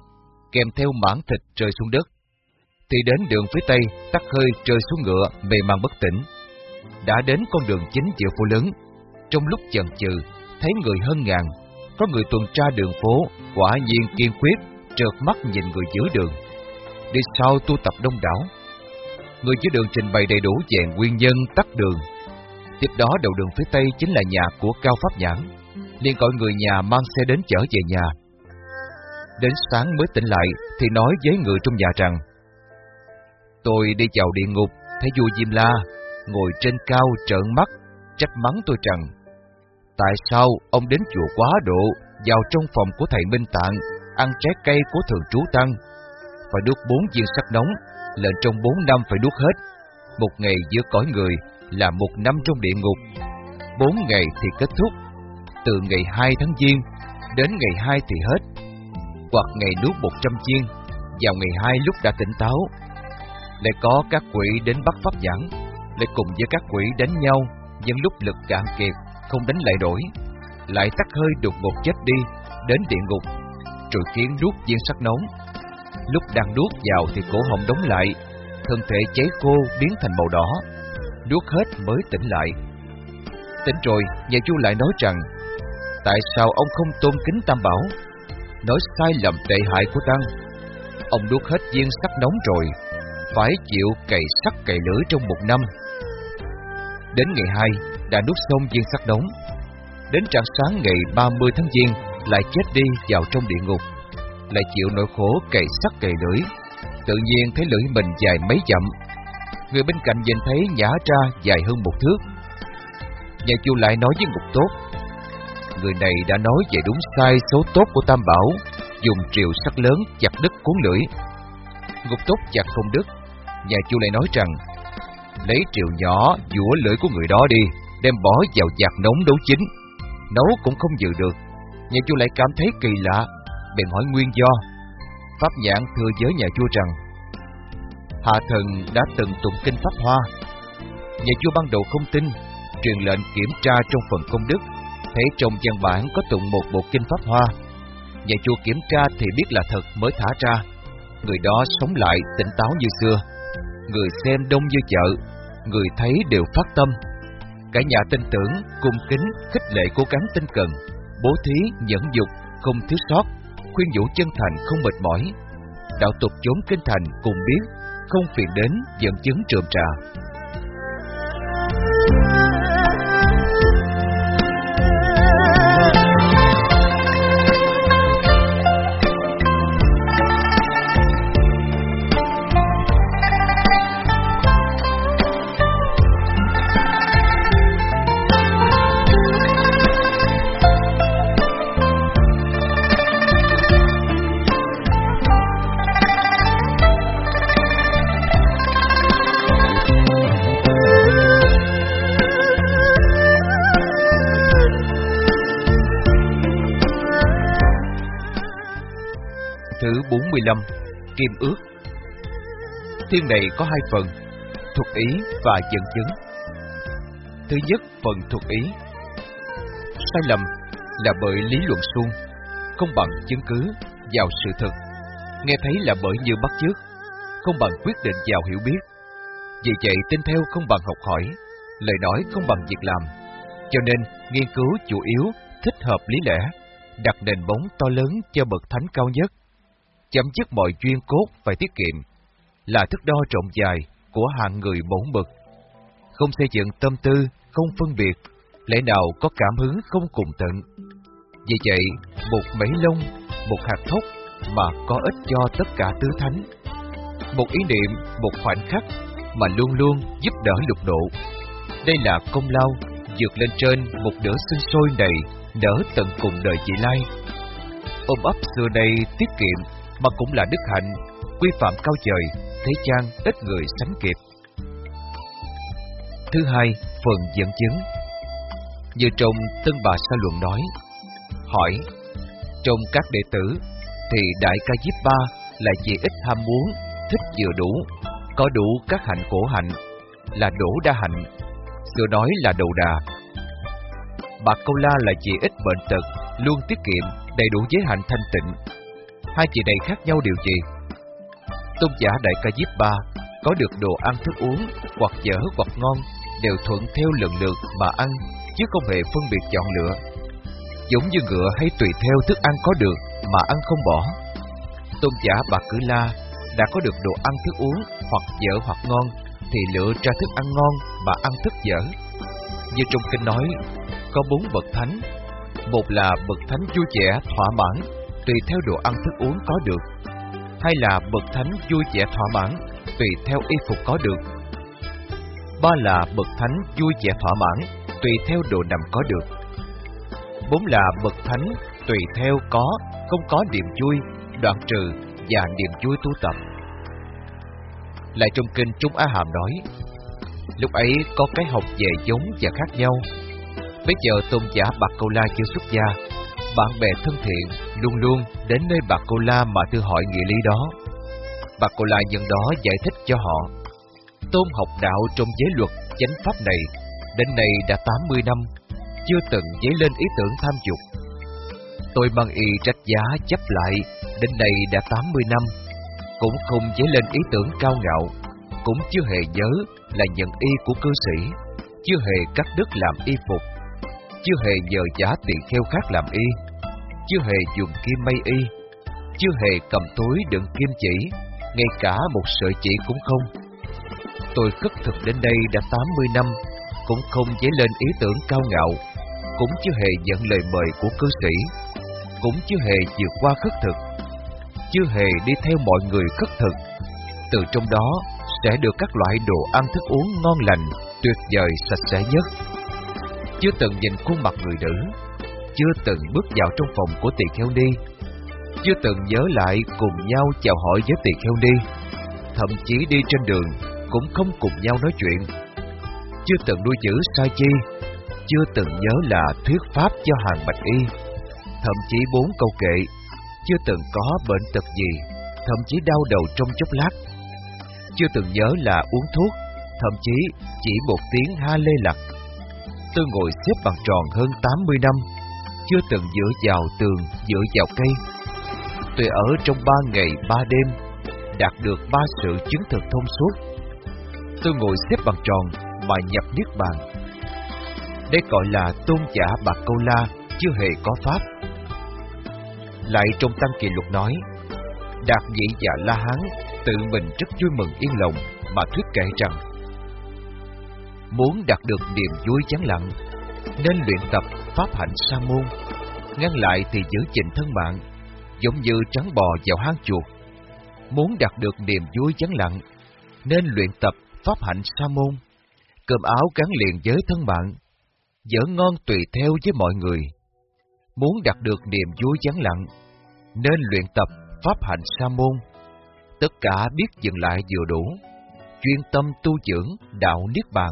kèm theo mảng thịt rơi xuống đất. Thì đến đường phía tây, tắt hơi rơi xuống ngựa, mê man bất tỉnh. Đã đến con đường chính giữa phố lớn, trong lúc chần chừ, thấy người hơn ngàn, có người tuần tra đường phố, quả nhiên kiên quyết, trợt mắt nhìn người giữa đường. Đi sau tu tập đông đảo, người giữa đường trình bày đầy đủ về nguyên nhân tắt đường. Tiếp đó đầu đường phía tây chính là nhà của Cao Pháp Nhãn, liền gọi người nhà mang xe đến chở về nhà. Đến sáng mới tỉnh lại thì nói với người trong nhà rằng: tôi đi vào địa ngục, thấy vua Diêm La ngồi trên cao trợn mắt, trách mắng tôi rằng: tại sao ông đến chùa quá độ, vào trong phòng của thầy Minh Tạng, ăn trái cây của thường trú tăng, phải nuốt 4 viên sắt nóng, lệnh trong 4 năm phải nuốt hết. 1 ngày giữa cõi người là 1 năm trong địa ngục, 4 ngày thì kết thúc, từ ngày 2 tháng Giêng đến ngày 2 thì hết, hoặc ngày nuốt 100 viên, vào ngày 2 lúc đã tỉnh táo. Lại có các quỷ đến bắt Pháp Nhãn, lại cùng với các quỷ đánh nhau, nhưng lúc lực cạn kiệt, không đánh lại nổi, lại tắt hơi đột ngột chết đi, đến địa ngục, rồi khiến nuốt viên sắt nóng. Lúc đang nuốt vào thì cổ họng đóng lại, thân thể cháy khô biến thành màu đỏ, nuốt hết mới tỉnh lại. Tỉnh rồi, nhà vua lại nói rằng: tại sao ông không tôn kính Tam Bảo, nói sai lầm tệ hại của Tăng? Ông nuốt hết viên sắt nóng rồi, phải chịu cày sắt cày lưỡi trong 1 năm. Đến ngày 2 đã nuốt xong viên sắt nóng. Đến rạng sáng ngày 30 tháng Giêng lại chết đi vào trong địa ngục, lại chịu nỗi khổ cày sắt cày lưỡi. Tự nhiên thấy lưỡi mình dài mấy dặm, người bên cạnh nhìn thấy nhả ra dài hơn 1 thước. Nhà vua lại nói với Ngục Tốt: người này đã nói về đúng sai số tốt của Tam Bảo, dùng triều sắt lớn chặt đứt cuốn lưỡi. Ngục Tốt chặt không đứt. Nhà vua lại nói rằng: lấy triều nhỏ dũa lưỡi của người đó đi, đem bỏ vào vạc nóng nấu chín, nấu cũng không giữ được. Nhà vua lại cảm thấy kỳ lạ, bèn hỏi nguyên do. Pháp Nhãn thưa với nhà vua rằng: hạ thần đã từng tụng kinh Pháp Hoa. Nhà vua ban đầu không tin, truyền lệnh kiểm tra trong phần công đức, thấy trong văn bản có tụng một bộ kinh Pháp Hoa. Nhà vua kiểm tra thì biết là thật mới thả ra. Người đó sống lại tỉnh táo như xưa, người xem đông như chợ, người thấy đều phát tâm. Cả nhà tin tưởng, cung kính, khích lệ cố gắng tinh cần, bố thí, nhẫn dục, không thiếu sót, khuyên nhủ chân thành không mệt mỏi. Đạo tục chốn kinh thành cùng biết, không phiền đến dẫn chứng trườm trà. Thứ 45. Kim ước. Thiên này có 2 phần: thuật ý và dẫn chứng. Thứ nhất, phần thuật ý. Sai lầm là bởi lý luận suông, không bằng chứng cứ vào sự thật. Nghe thấy là bởi như bắt chước, không bằng quyết định vào hiểu biết. Vì vậy tin theo không bằng học hỏi, lời nói không bằng việc làm. Cho nên nghiên cứu chủ yếu thích hợp lý lẽ, đặt nền móng to lớn cho bậc thánh cao nhất. Chấm dứt mọi duyên cốt phải tiết kiệm, là thước đo rộng dài của hạng người mẫu mực. Không xây dựng tâm tư, không phân biệt, lẽ nào có cảm hứng không cùng tận. Vì vậy, một mẩy lông, một hạt thóc mà có ích cho tất cả tứ thánh. Một ý niệm, một khoảnh khắc mà luôn luôn giúp đỡ lục độ. Đây là công lao vượt lên trên một nửa sinh sôi này, nở tận cùng đời vị lai. Ôm ấp xưa nay tiết kiệm mà cũng là đức hạnh, quy phạm cao trời, thế gian ít người sánh kịp. Thứ hai, phần dẫn chứng. Như trong Tân Bà Sa Luận nói: hỏi, trong các đệ tử thì Đại Ca Diếp Ba là vì ít ham muốn, thích vừa đủ, có đủ các hạnh khổ hạnh, là đổ đa hạnh, xưa nói là đầu đà. Bà Câu La là vì ít bệnh tật, luôn tiết kiệm, đầy đủ giới hạnh thanh tịnh. hai chị này khác nhau điều gì? Tôn giả Đại Ca Diếp Ba có được đồ ăn thức uống, hoặc dở hoặc ngon, đều thuận theo lần lượt mà ăn, chứ không hề phân biệt chọn lựa. Giống như ngựa hay tùy theo thức ăn có được mà ăn không bỏ. Tôn giả Bà Cử La đã có được đồ ăn thức uống, hoặc dở hoặc ngon, thì lựa ra thức ăn ngon mà ăn thức dở. Như trong kinh nói, có 4 bậc thánh. Một là bậc thánh vui vẻ thỏa mãn, tùy theo đồ ăn thức uống có được. Hai là bậc thánh vui vẻ thỏa mãn, tùy theo y phục có được. Ba là bậc thánh vui vẻ thỏa mãn, tùy theo đồ nằm có được. 4 là bậc thánh tùy theo có, không có niềm vui, đoạn trừ và niềm vui tu tập. Lại trong kinh Trung A Hàm nói, lúc ấy có cái học về giống và khác nhau. Bây giờ tôn giả Bạc Câu La chưa xuất gia, bạn bè thân thiện luôn luôn đến nơi Bạc Câu La mà thưa hỏi nghĩa lý đó. Bạc Câu La nhân đó giải thích cho họ. Tôn học đạo trong giới luật chánh pháp này đến nay đã 80 năm, chưa từng dấy lên ý tưởng tham dục. Tôi mang y trách giá chấp lại đến nay đã 80 năm, cũng không dấy lên ý tưởng cao ngạo, cũng chưa hề nhớ là nhận y của cư sĩ, chưa hề cắt đứt làm y phục, chưa hề nhờ giả tỳ kheo khác làm y, chưa hề dùng kim may y, chưa hề cầm túi đựng kim chỉ, ngay cả một sợi chỉ cũng không. Tôi khất thực đến đây đã 80 năm, cũng không dấy lên ý tưởng cao ngạo, cũng chưa hề nhận lời mời của cư sĩ, cũng chưa hề vượt qua khất thực, chưa hề đi theo mọi người khất thực. Từ trong đó sẽ được các loại đồ ăn thức uống ngon lành, tuyệt vời, sạch sẽ nhất. Chưa từng nhìn khuôn mặt người nữ, chưa từng bước vào trong phòng của tỳ kheo ni, chưa từng nhớ lại cùng nhau chào hỏi với tỳ kheo ni, thậm chí đi trên đường cũng không cùng nhau nói chuyện. Chưa từng nuôi giữ sai chi, chưa từng nhớ là thuyết pháp cho hàng bạch y, thậm chí 4 câu kệ, chưa từng có bệnh tật gì, thậm chí đau đầu trong chốc lát. Chưa từng nhớ là uống thuốc, thậm chí chỉ một tiếng ha lê lặt. Tôi ngồi xếp bằng tròn hơn 80 năm, chưa từng dựa vào tường, dựa vào cây. Tôi ở trong 3 ngày 3 đêm, đạt được 3 sự chứng thực thông suốt. Tôi ngồi xếp bằng tròn mà nhập niết bàn. Đây gọi là tôn giả Bạc Câu La chưa hề có pháp. Lại trong Tăng Kỳ Luật nói, Đạt Nhị Dạ La Hán tự mình rất vui mừng yên lòng mà thuyết kể rằng, muốn đạt được niềm vui vắng lặng nên luyện tập pháp hạnh sa môn, ngăn lại thì giữ gìn thân mạng, giống như trắng bò vào hang chuột. Muốn đạt được niềm vui vắng lặng nên luyện tập pháp hạnh sa môn, cơm áo gắn liền với thân mạng, dở ngon tùy theo với mọi người. Muốn đạt được niềm vui vắng lặng nên luyện tập pháp hạnh sa môn, tất cả biết dừng lại vừa đủ, chuyên tâm tu dưỡng đạo niết bàn.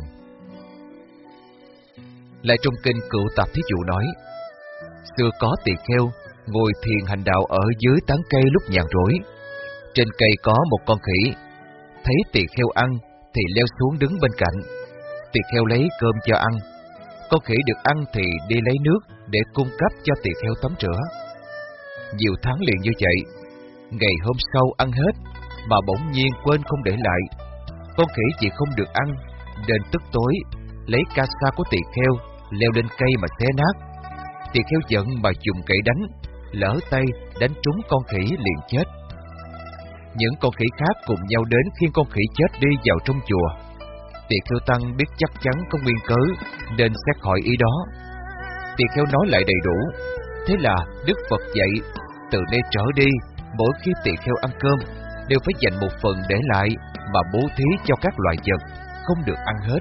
Lại trong kinh Cựu Tạp Thí Dụ nói, xưa có tỳ kheo ngồi thiền hành đạo ở dưới tán cây lúc nhàn rỗi. Trên cây có một con khỉ, thấy tỳ kheo ăn thì leo xuống đứng bên cạnh. Tỳ kheo lấy cơm cho ăn, con khỉ được ăn thì đi lấy nước để cung cấp cho tỳ kheo tắm rửa. Nhiều tháng liền như vậy, ngày hôm sau ăn hết mà bỗng nhiên quên không để lại. Con khỉ vì không được ăn nên tức tối lấy ca sa của tỳ kheo leo lên cây mà xé nát. Tỳ kheo giận mà dùng gậy đánh, lỡ tay đánh trúng con khỉ liền chết. Những con khỉ khác cùng nhau đến khiêng con khỉ chết đi vào trong chùa. Tỳ kheo tăng biết chắc chắn có nguyên cớ nên xét hỏi ý đó. Tỳ kheo nói lại đầy đủ. Thế là Đức Phật dạy, từ nay trở đi, mỗi khi tỳ kheo ăn cơm đều phải dành một phần để lại mà bố thí cho các loài vật, không được ăn hết.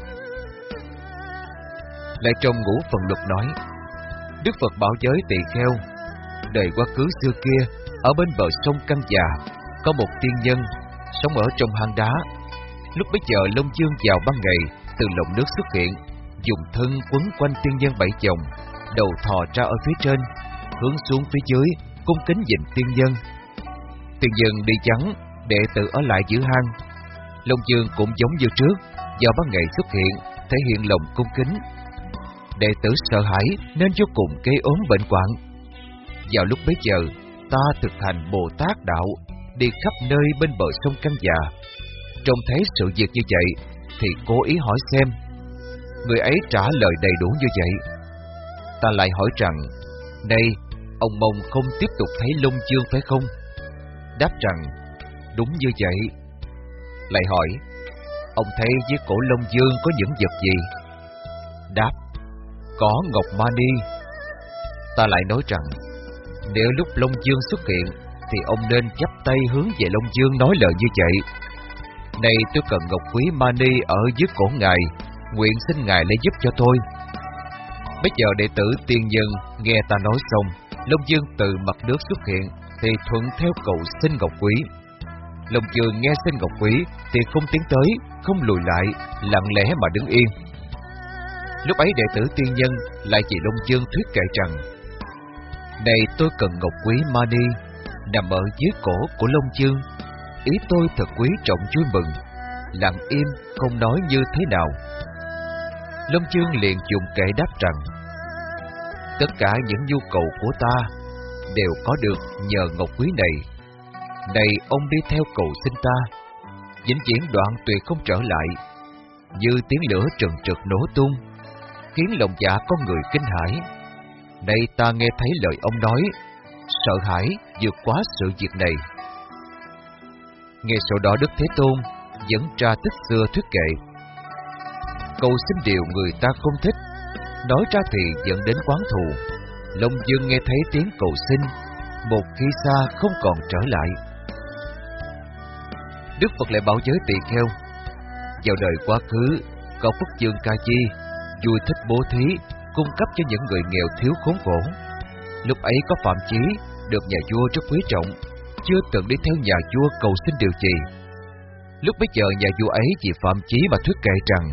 Lại trong Ngũ Phần Luật nói, Đức Phật bảo với tỳ kheo, đời quá khứ xưa kia, ở bên bờ sông Căng Già có một tiên nhân sống ở trong hang đá. Lúc bấy giờ Long Dương vào ban ngày từ lòng nước xuất hiện, dùng thân quấn quanh tiên nhân 7 vòng, đầu thò ra ở phía trên, hướng xuống phía dưới, cung kính nhìn tiên nhân. Tiên nhân đi vắng, đệ tử ở lại giữ hang. Long Dương cũng giống như trước, vào ban ngày xuất hiện, thể hiện lòng cung kính. Đệ tử sợ hãi nên vô cùng gây ốm bệnh hoạn. Vào lúc bấy giờ, ta thực hành Bồ Tát đạo, đi khắp nơi bên bờ sông Căn Già. Trông thấy sự việc như vậy thì cố ý hỏi xem. Người ấy trả lời đầy đủ như vậy. Ta lại hỏi rằng, này, ông mong không tiếp tục thấy Long Dương phải không? Đáp rằng, đúng như vậy. Lại hỏi, ông thấy dưới cổ Long Dương có những vật gì? Đáp, có ngọc mani. Ta lại nói rằng, nếu lúc Long Dương xuất hiện thì ông nên chắp tay hướng về Long Dương nói lời như vậy. Này, tôi cần ngọc quý mani ở dưới cổ ngài, nguyện xin ngài lấy giúp cho tôi. Bây giờ đệ tử tiên nhân nghe ta nói xong, Long Dương từ mặt nước xuất hiện thì thuận theo cầu xin ngọc quý. Long Dương nghe xin ngọc quý thì không tiến tới, không lùi lại, lặng lẽ mà đứng yên. Lúc ấy đệ tử tiên nhân lại vì Long Dương thuyết kệ rằng, này, tôi cần ngọc quý mani nằm ở dưới cổ của Long Dương. Ý tôi thật quý trọng vui mừng, lặng im không nói như thế nào. Long Dương liền dùng kệ đáp rằng, tất cả những nhu cầu của ta đều có được nhờ ngọc quý này. Này, ông đi theo cầu xin ta, vĩnh viễn đoạn tuyệt không trở lại, như tiếng lửa trần trực nổ tung, khiến lòng dạ con người kinh hãi. Nay ta nghe thấy lời ông nói, sợ hãi vượt quá sự việc này. Nghe sau đó Đức Thế Tôn dẫn ra tích xưa thuyết kệ. Cầu xin điều người ta không thích, nói ra thì dẫn đến oán thù. Long Dương nghe thấy tiếng cầu xin, một khi xa không còn trở lại. Đức Phật lại bảo giới tỳ kheo, vào đời quá khứ có Quốc vương Ca Di vui thích bố thí, cung cấp cho những người nghèo thiếu khốn khổ. Lúc ấy có Phạm Chí được nhà vua rất quý trọng, chưa từng đi theo nhà vua cầu xin điều gì. Lúc bấy giờ nhà vua ấy vì Phạm Chí mà thuyết kệ rằng,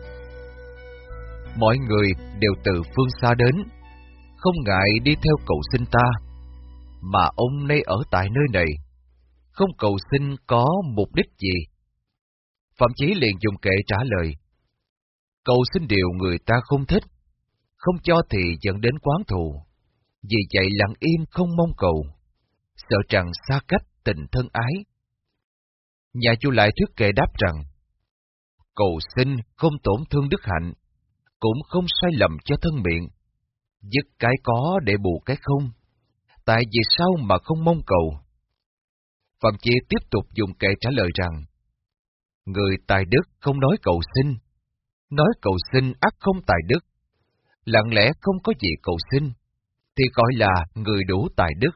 mọi người đều từ phương xa đến, không ngại đi theo cầu xin ta, mà ông nay ở tại nơi này, không cầu xin có mục đích gì. Phạm Chí liền dùng kệ trả lời, cầu xin điều người ta không thích, không cho thì dẫn đến oán thù. Vì vậy lặng im không mong cầu, sợ rằng xa cách tình thân ái. Nhà vua lại thuyết kệ đáp rằng, cầu xin không tổn thương đức hạnh, cũng không sai lầm cho thân miệng, dứt cái có để bù cái không. Tại vì sao mà không mong cầu? Phạm Chí tiếp tục dùng kệ trả lời rằng, người tài đức không nói cầu xin, nói cầu xin ắt không tài đức. Lặng lẽ không có gì cầu xin thì gọi là người đủ tài đức.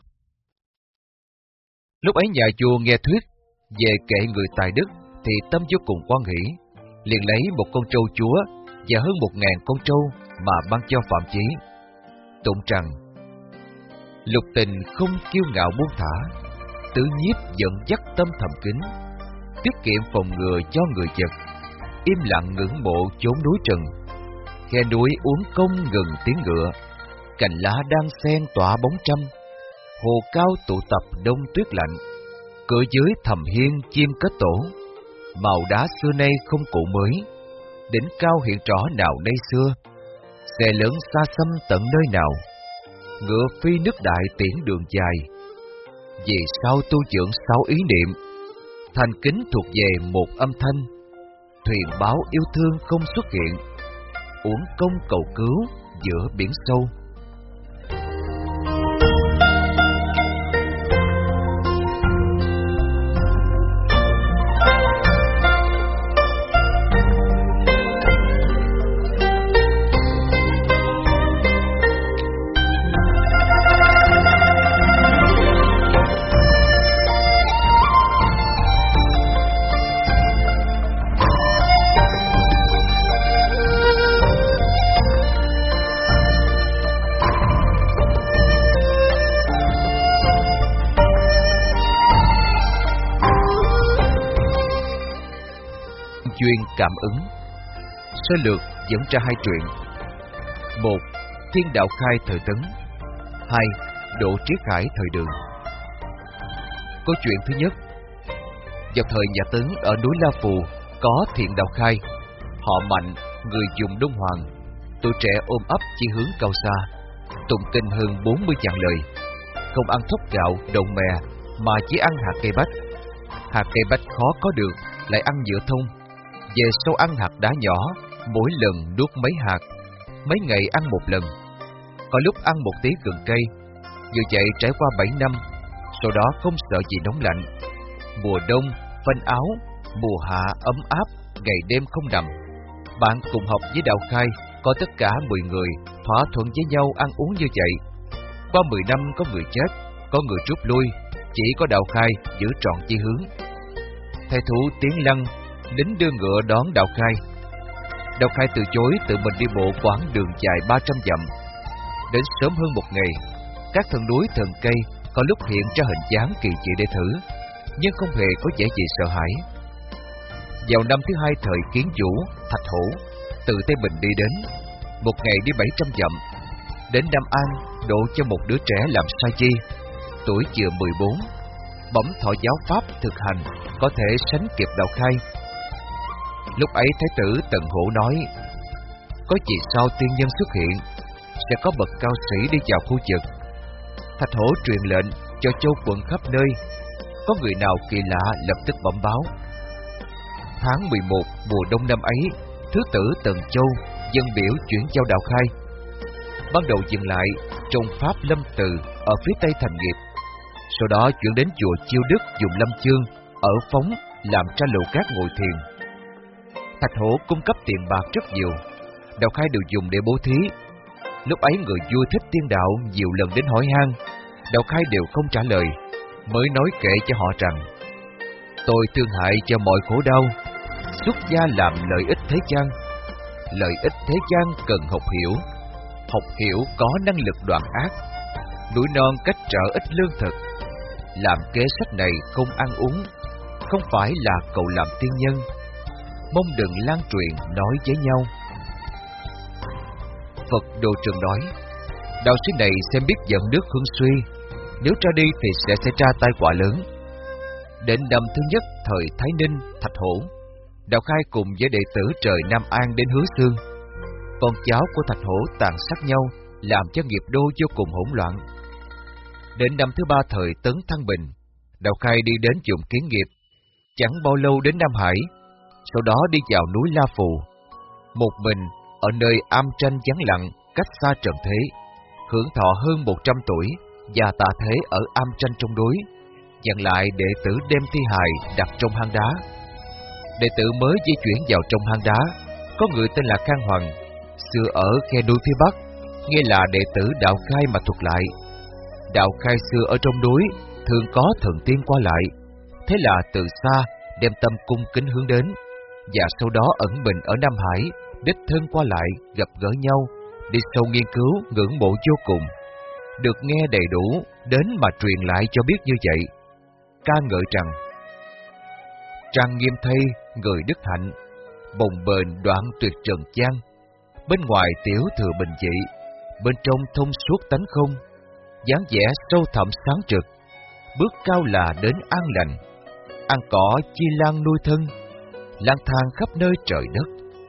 Lúc ấy nhà vua nghe thuyết về kệ người tài đức thì tâm vô cùng hoan hỷ, liền lấy một con trâu chúa và hơn 1000 con trâu mà ban cho Phạm Chí, tụng rằng, lục tình không kiêu ngạo buông thả, tứ nhiếp dẫn dắt tâm thầm kín, tiết kiệm phòng ngừa cho người vật, im lặng ngưỡng mộ chốn núi trần, khe núi uống công ngừng tiếng ngựa, cành lá đang xen tỏa bóng trăm, hồ cao tụ tập đông tuyết lạnh, cửa dưới thầm hiên chim kết tổ, màu đá xưa nay không cũ mới, đỉnh cao hiện rõ nào nay xưa, xe lớn xa xăm tận nơi nào, ngựa phi nước đại tiễn đường dài. Vì sao tu dưỡng 6 ý niệm, thành kính thuộc về một âm thanh, thuyền báo yêu thương không xuất hiện, uổng công cầu cứu giữa biển sâu. Duyên cảm ứng. Sơ lược dẫn ra 2 truyện. 1. Thiên Đạo Khai thời Tấn. 2. Đỗ Trí Khải thời Đường. Câu chuyện thứ nhất. Vào thời nhà Tấn ở núi La Phù có Thiện Đạo Khai, họ Mạnh, người dùng Đông Hoàng, tuổi trẻ ôm ấp chỉ hướng cao xa, tụng kinh hơn 40 vạn lời. không ăn thóc gạo, đậu mè, mà chỉ ăn hạt cây bách. Hạt cây bách khó có được, lại ăn nhựa thông. Về sau ăn hạt đá nhỏ, mỗi lần nuốt mấy hạt, mấy ngày ăn một lần. Có lúc ăn một tí gừng cây. Như vậy trải qua 7 năm, sau đó không sợ gì nóng lạnh. Mùa đông, phanh áo, mùa hạ ấm áp, ngày đêm không nằm. Bạn cùng học với Đạo Khai, có tất cả 10 người, thỏa thuận với nhau ăn uống như vậy. Qua 10 năm có người chết, có người rút lui, chỉ có Đạo Khai giữ trọn chí hướng. Thầy thủ Tiến Lăng, lính đưa ngựa đón Đạo Khai. Đạo Khai từ chối tự mình đi bộ quãng đường dài 300 dặm. Đến sớm hơn một ngày, các thần núi thần cây có lúc hiện ra hình dáng kỳ dị để thử, nhưng không hề có vẻ gì sợ hãi. Vào năm thứ 2 thời Kiến Vũ, Thạch Hổ từ Tây Bình đi đến, một ngày đi 700 dặm, đến Nam An độ cho một đứa trẻ làm sa chi, tuổi chưa 14, bẩm thọ giáo pháp thực hành, có thể sánh kịp Đạo Khai. Lúc ấy Thái tử Tần Hổ nói, có gì sao tiên nhân xuất hiện, sẽ có bậc cao sĩ đi vào khu vực. Thạch Hổ truyền lệnh cho châu quận khắp nơi, có người nào kỳ lạ lập tức bẩm báo. Tháng 11 mùa đông năm ấy, thứ tử Tần Châu dân biểu chuyển giao Đạo Khai. Ban đầu dừng lại trong Pháp Lâm Từ ở phía tây thành Nghiệp, sau đó chuyển đến chùa Chiêu Đức dùng Lâm Chương ở Phóng làm tra lầu cát ngồi thiền. Thạch Hổ cung cấp tiền bạc rất nhiều, Đạo Khai đều dùng để bố thí. Lúc ấy người vua Thích Tiên Đạo nhiều lần đến hỏi han, Đạo Khai đều không trả lời, mới nói kể cho họ rằng: tôi thương hại cho mọi khổ đau, xuất gia làm lợi ích thế gian. Lợi ích thế gian cần học hiểu có năng lực đoạn ác. Núi non cách trở ít lương thực, làm kế sách này không ăn uống, không phải là cậu làm tiên nhân. Mong đừng lan truyền nói với nhau. Phật Đồ Trường nói, đạo sĩ này xem biết dẫn nước hương suy, nếu ra đi thì sẽ xảy ra tai họa lớn. Đến năm thứ nhất thời Thái Ninh, Thạch Hổ, Đạo Khai cùng với đệ tử trời Nam An đến Hứa Xương. Con cháu của Thạch Hổ tàn sát nhau, làm cho nghiệp đô vô cùng hỗn loạn. Đến năm thứ 3 thời Tấn Thăng Bình, Đạo Khai đi đến vùng Kiến Nghiệp, chẳng bao lâu đến Nam Hải, sau đó đi vào núi La Phù. Một mình ở nơi am tranh vắng lặng, cách xa trần thế, hưởng thọ hơn 100 tuổi, và tạ thế ở am tranh trong núi, dặn lại đệ tử đem thi hài đặt trong hang đá. Đệ tử mới di chuyển vào trong hang đá, có người tên là Khang Hoàng, xưa ở khe núi phía bắc, nghe là đệ tử Đạo Khai mà thuật lại. Đạo Khai xưa ở trong núi thường có thần tiên qua lại, thế là từ xa đem tâm cung kính hướng đến, và sau đó ẩn mình ở Nam Hải, đích thân qua lại gặp gỡ nhau, đi sâu nghiên cứu ngưỡng mộ vô cùng. Được nghe đầy đủ đến mà truyền lại cho biết như vậy, ca ngợi rằng: trang nghiêm thay người đức hạnh, bồng bềnh đoạn tuyệt trần gian. Bên ngoài tiểu thừa bình dị, bên trong thông suốt tánh không. dáng vẻ sâu thẳm sáng trực, bước cao là đến an lành. Ăn cỏ chi lang nuôi thân, lang thang khắp nơi trời đất.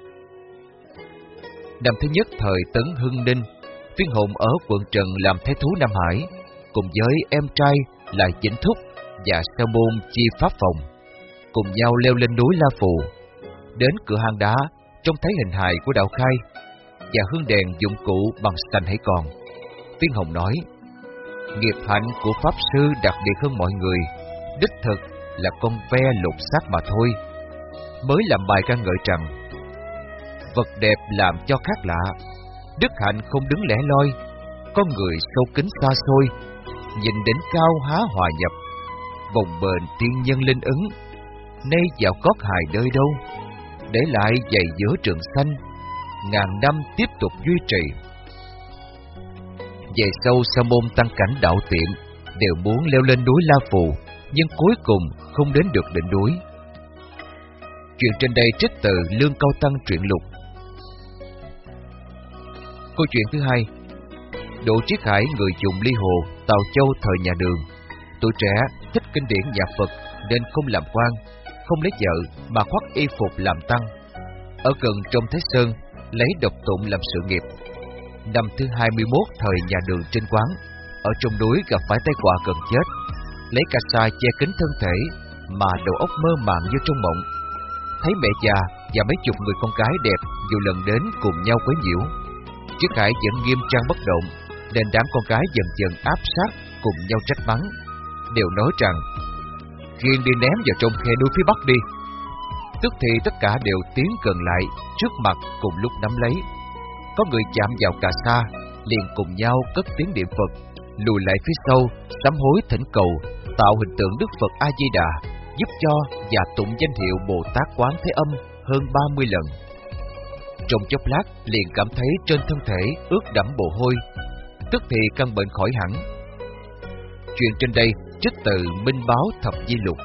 Năm thứ nhất thời Tấn Hưng Ninh, Viên Hùng ở quận Trần làm thái thú Nam Hải, cùng với em trai là Vĩnh Thúc và Sa Môn Chi Pháp Phòng, cùng nhau leo lên núi La Phù. Đến cửa hang đá, trông thấy hình hài của Đạo Khai và hương đèn dụng cụ bằng sành hãy còn. Viên Hồng nói: nghiệp hạnh của Pháp Sư đặc biệt hơn mọi người, đích thực là con ve lục xác mà thôi. Mới làm bài ca ngợi rằng: vật đẹp làm cho khác lạ, đức hạnh không đứng lẻ loi, con người sâu kính xa xôi, nhìn đỉnh cao há hòa nhập, bồng bềnh tiên nhân linh ứng, nay vào cót hài nơi đâu, để lại dày giữa trường xanh, ngàn năm tiếp tục duy trì. Về sau Sa Môn tăng cảnh đạo tiệm đều muốn leo lên núi La Phù, nhưng cuối cùng không đến được đỉnh núi. Chuyện trên đây trích từ Lương Cao Tăng truyện lục. Câu chuyện thứ hai: Đỗ Triết Hải, người dùng ly hồ Tào Châu thời nhà Đường, tuổi trẻ thích kinh điển nhạc Phật nên không làm quan, không lấy vợ mà khoác y phục làm tăng, ở gần trong Thái Sơn lấy độc tụng làm sự nghiệp. Năm thứ 21 thời nhà Đường trên quán, ở trong núi gặp phải tai họa gần chết, lấy cà sa che kín thân thể mà đầu óc mơ màng như trong mộng. Thấy mẹ già và mấy chục người con gái đẹp nhiều lần đến cùng nhau quấy nhiễu, Triết Hải vẫn nghiêm trang bất động, nên đám con gái dần dần áp sát cùng nhau trách mắng, đều nói rằng khiêng đi ném vào trong khe núi phía bắc đi. Tức thì tất cả đều tiến gần lại trước mặt cùng lúc nắm lấy. Có người chạm vào cà sa liền cùng nhau cất tiếng niệm Phật, lùi lại phía sau sám hối thỉnh cầu, tạo hình tượng Đức Phật A Di Đà giúp cho và tụng danh hiệu Bồ Tát Quán Thế Âm hơn 30 lần. Trong chốc lát liền cảm thấy trên thân thể ướt đẫm mồ hôi, tức thì căn bệnh khỏi hẳn. Chuyện trên đây trích từ Minh Báo Thập Di Lục.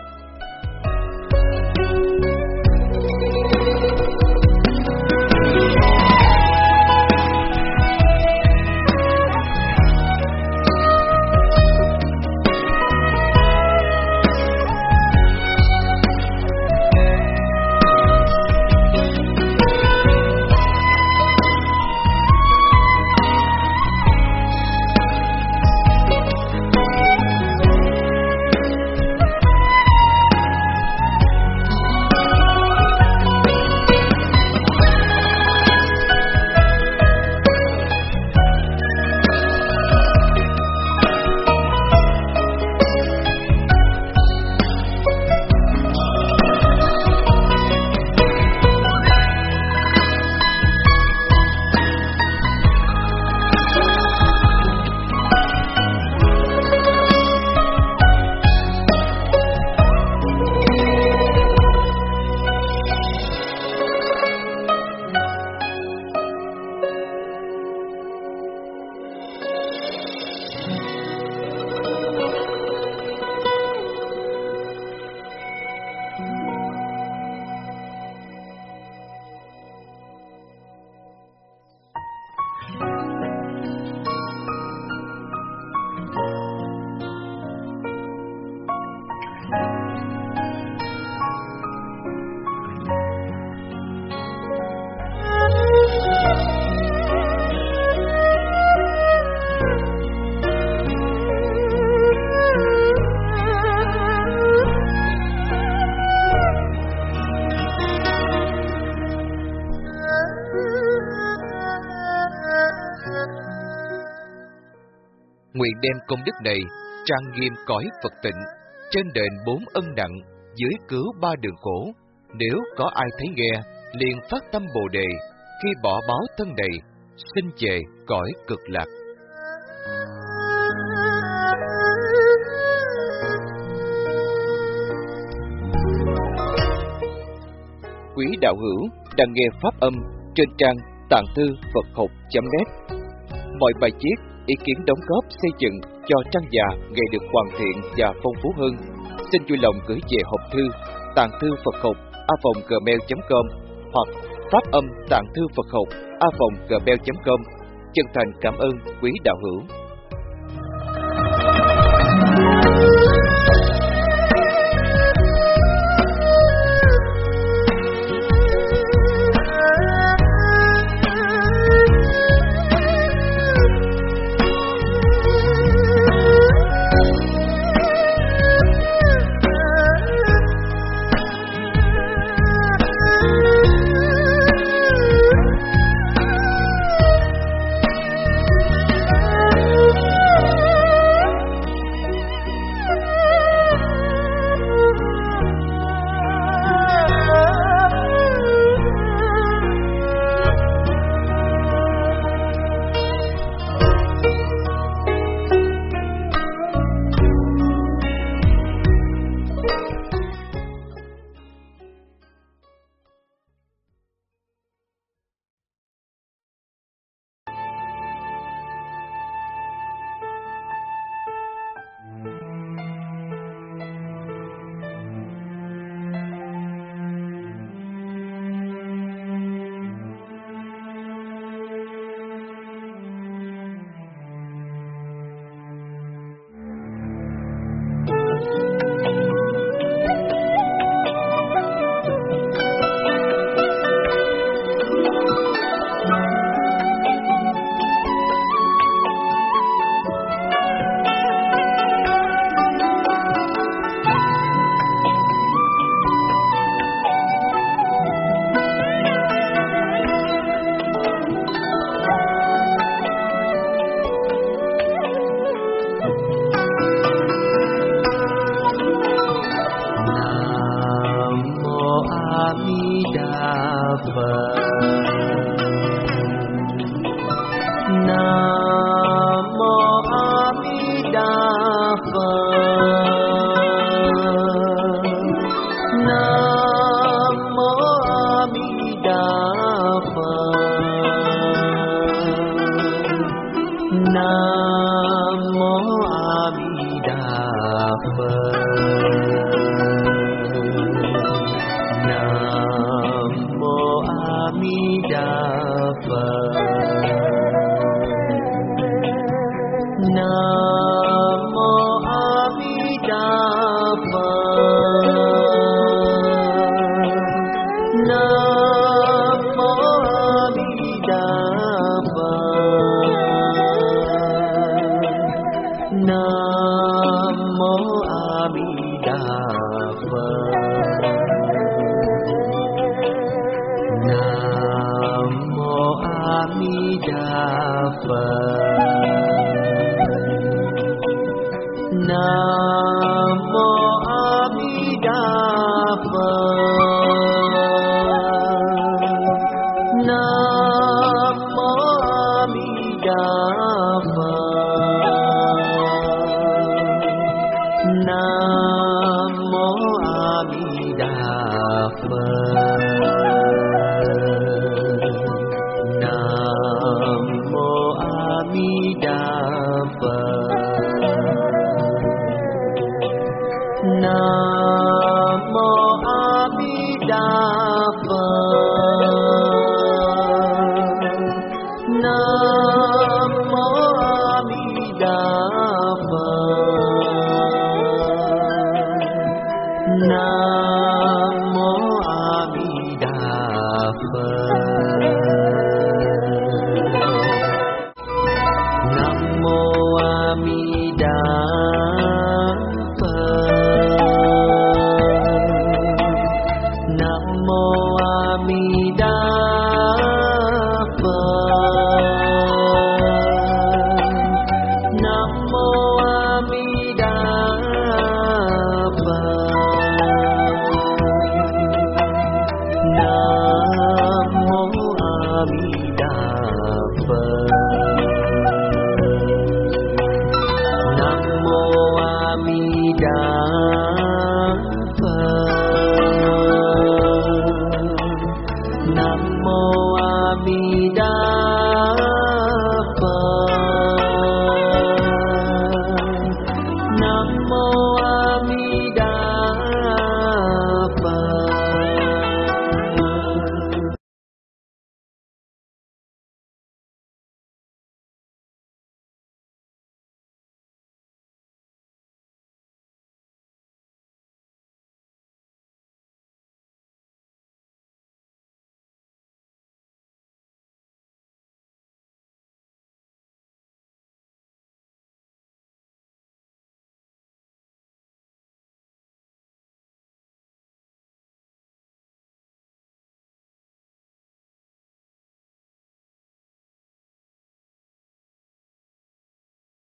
Nguyện đem công đức này trang nghiêm cõi Phật tịnh, trên đền 4 ân nặng, dưới cứu 3 đường khổ. Nếu có ai thấy nghe, liền phát tâm Bồ đề, khi bỏ báo thân này, xin về cõi cực lạc. Quý đạo hữu đang nghe pháp âm trên trang tạng thư Phật học.net. Mọi bài viết, ý kiến đóng góp xây dựng cho trang già ngày được hoàn thiện và phong phú hơn, xin vui lòng gửi về hộp thư tạng thư Phật học@gmail.com hoặc pháp âm tạng thư Phật học@gmail.com. Chân thành cảm ơn quý đạo hữu. Phật. Nam mô A Di Đà Phật. Nam mô A Di Đà Phật. Nam mô A Di Đà Phật. Nam mô A Di Đà Phật. Nam mô A Di Đà Phật. Nam mô A Di Đà Phật. Nam mô A Di Đà Phật. Nam mô A Di Đà Phật. Nam mô A Di Đà Phật. Nam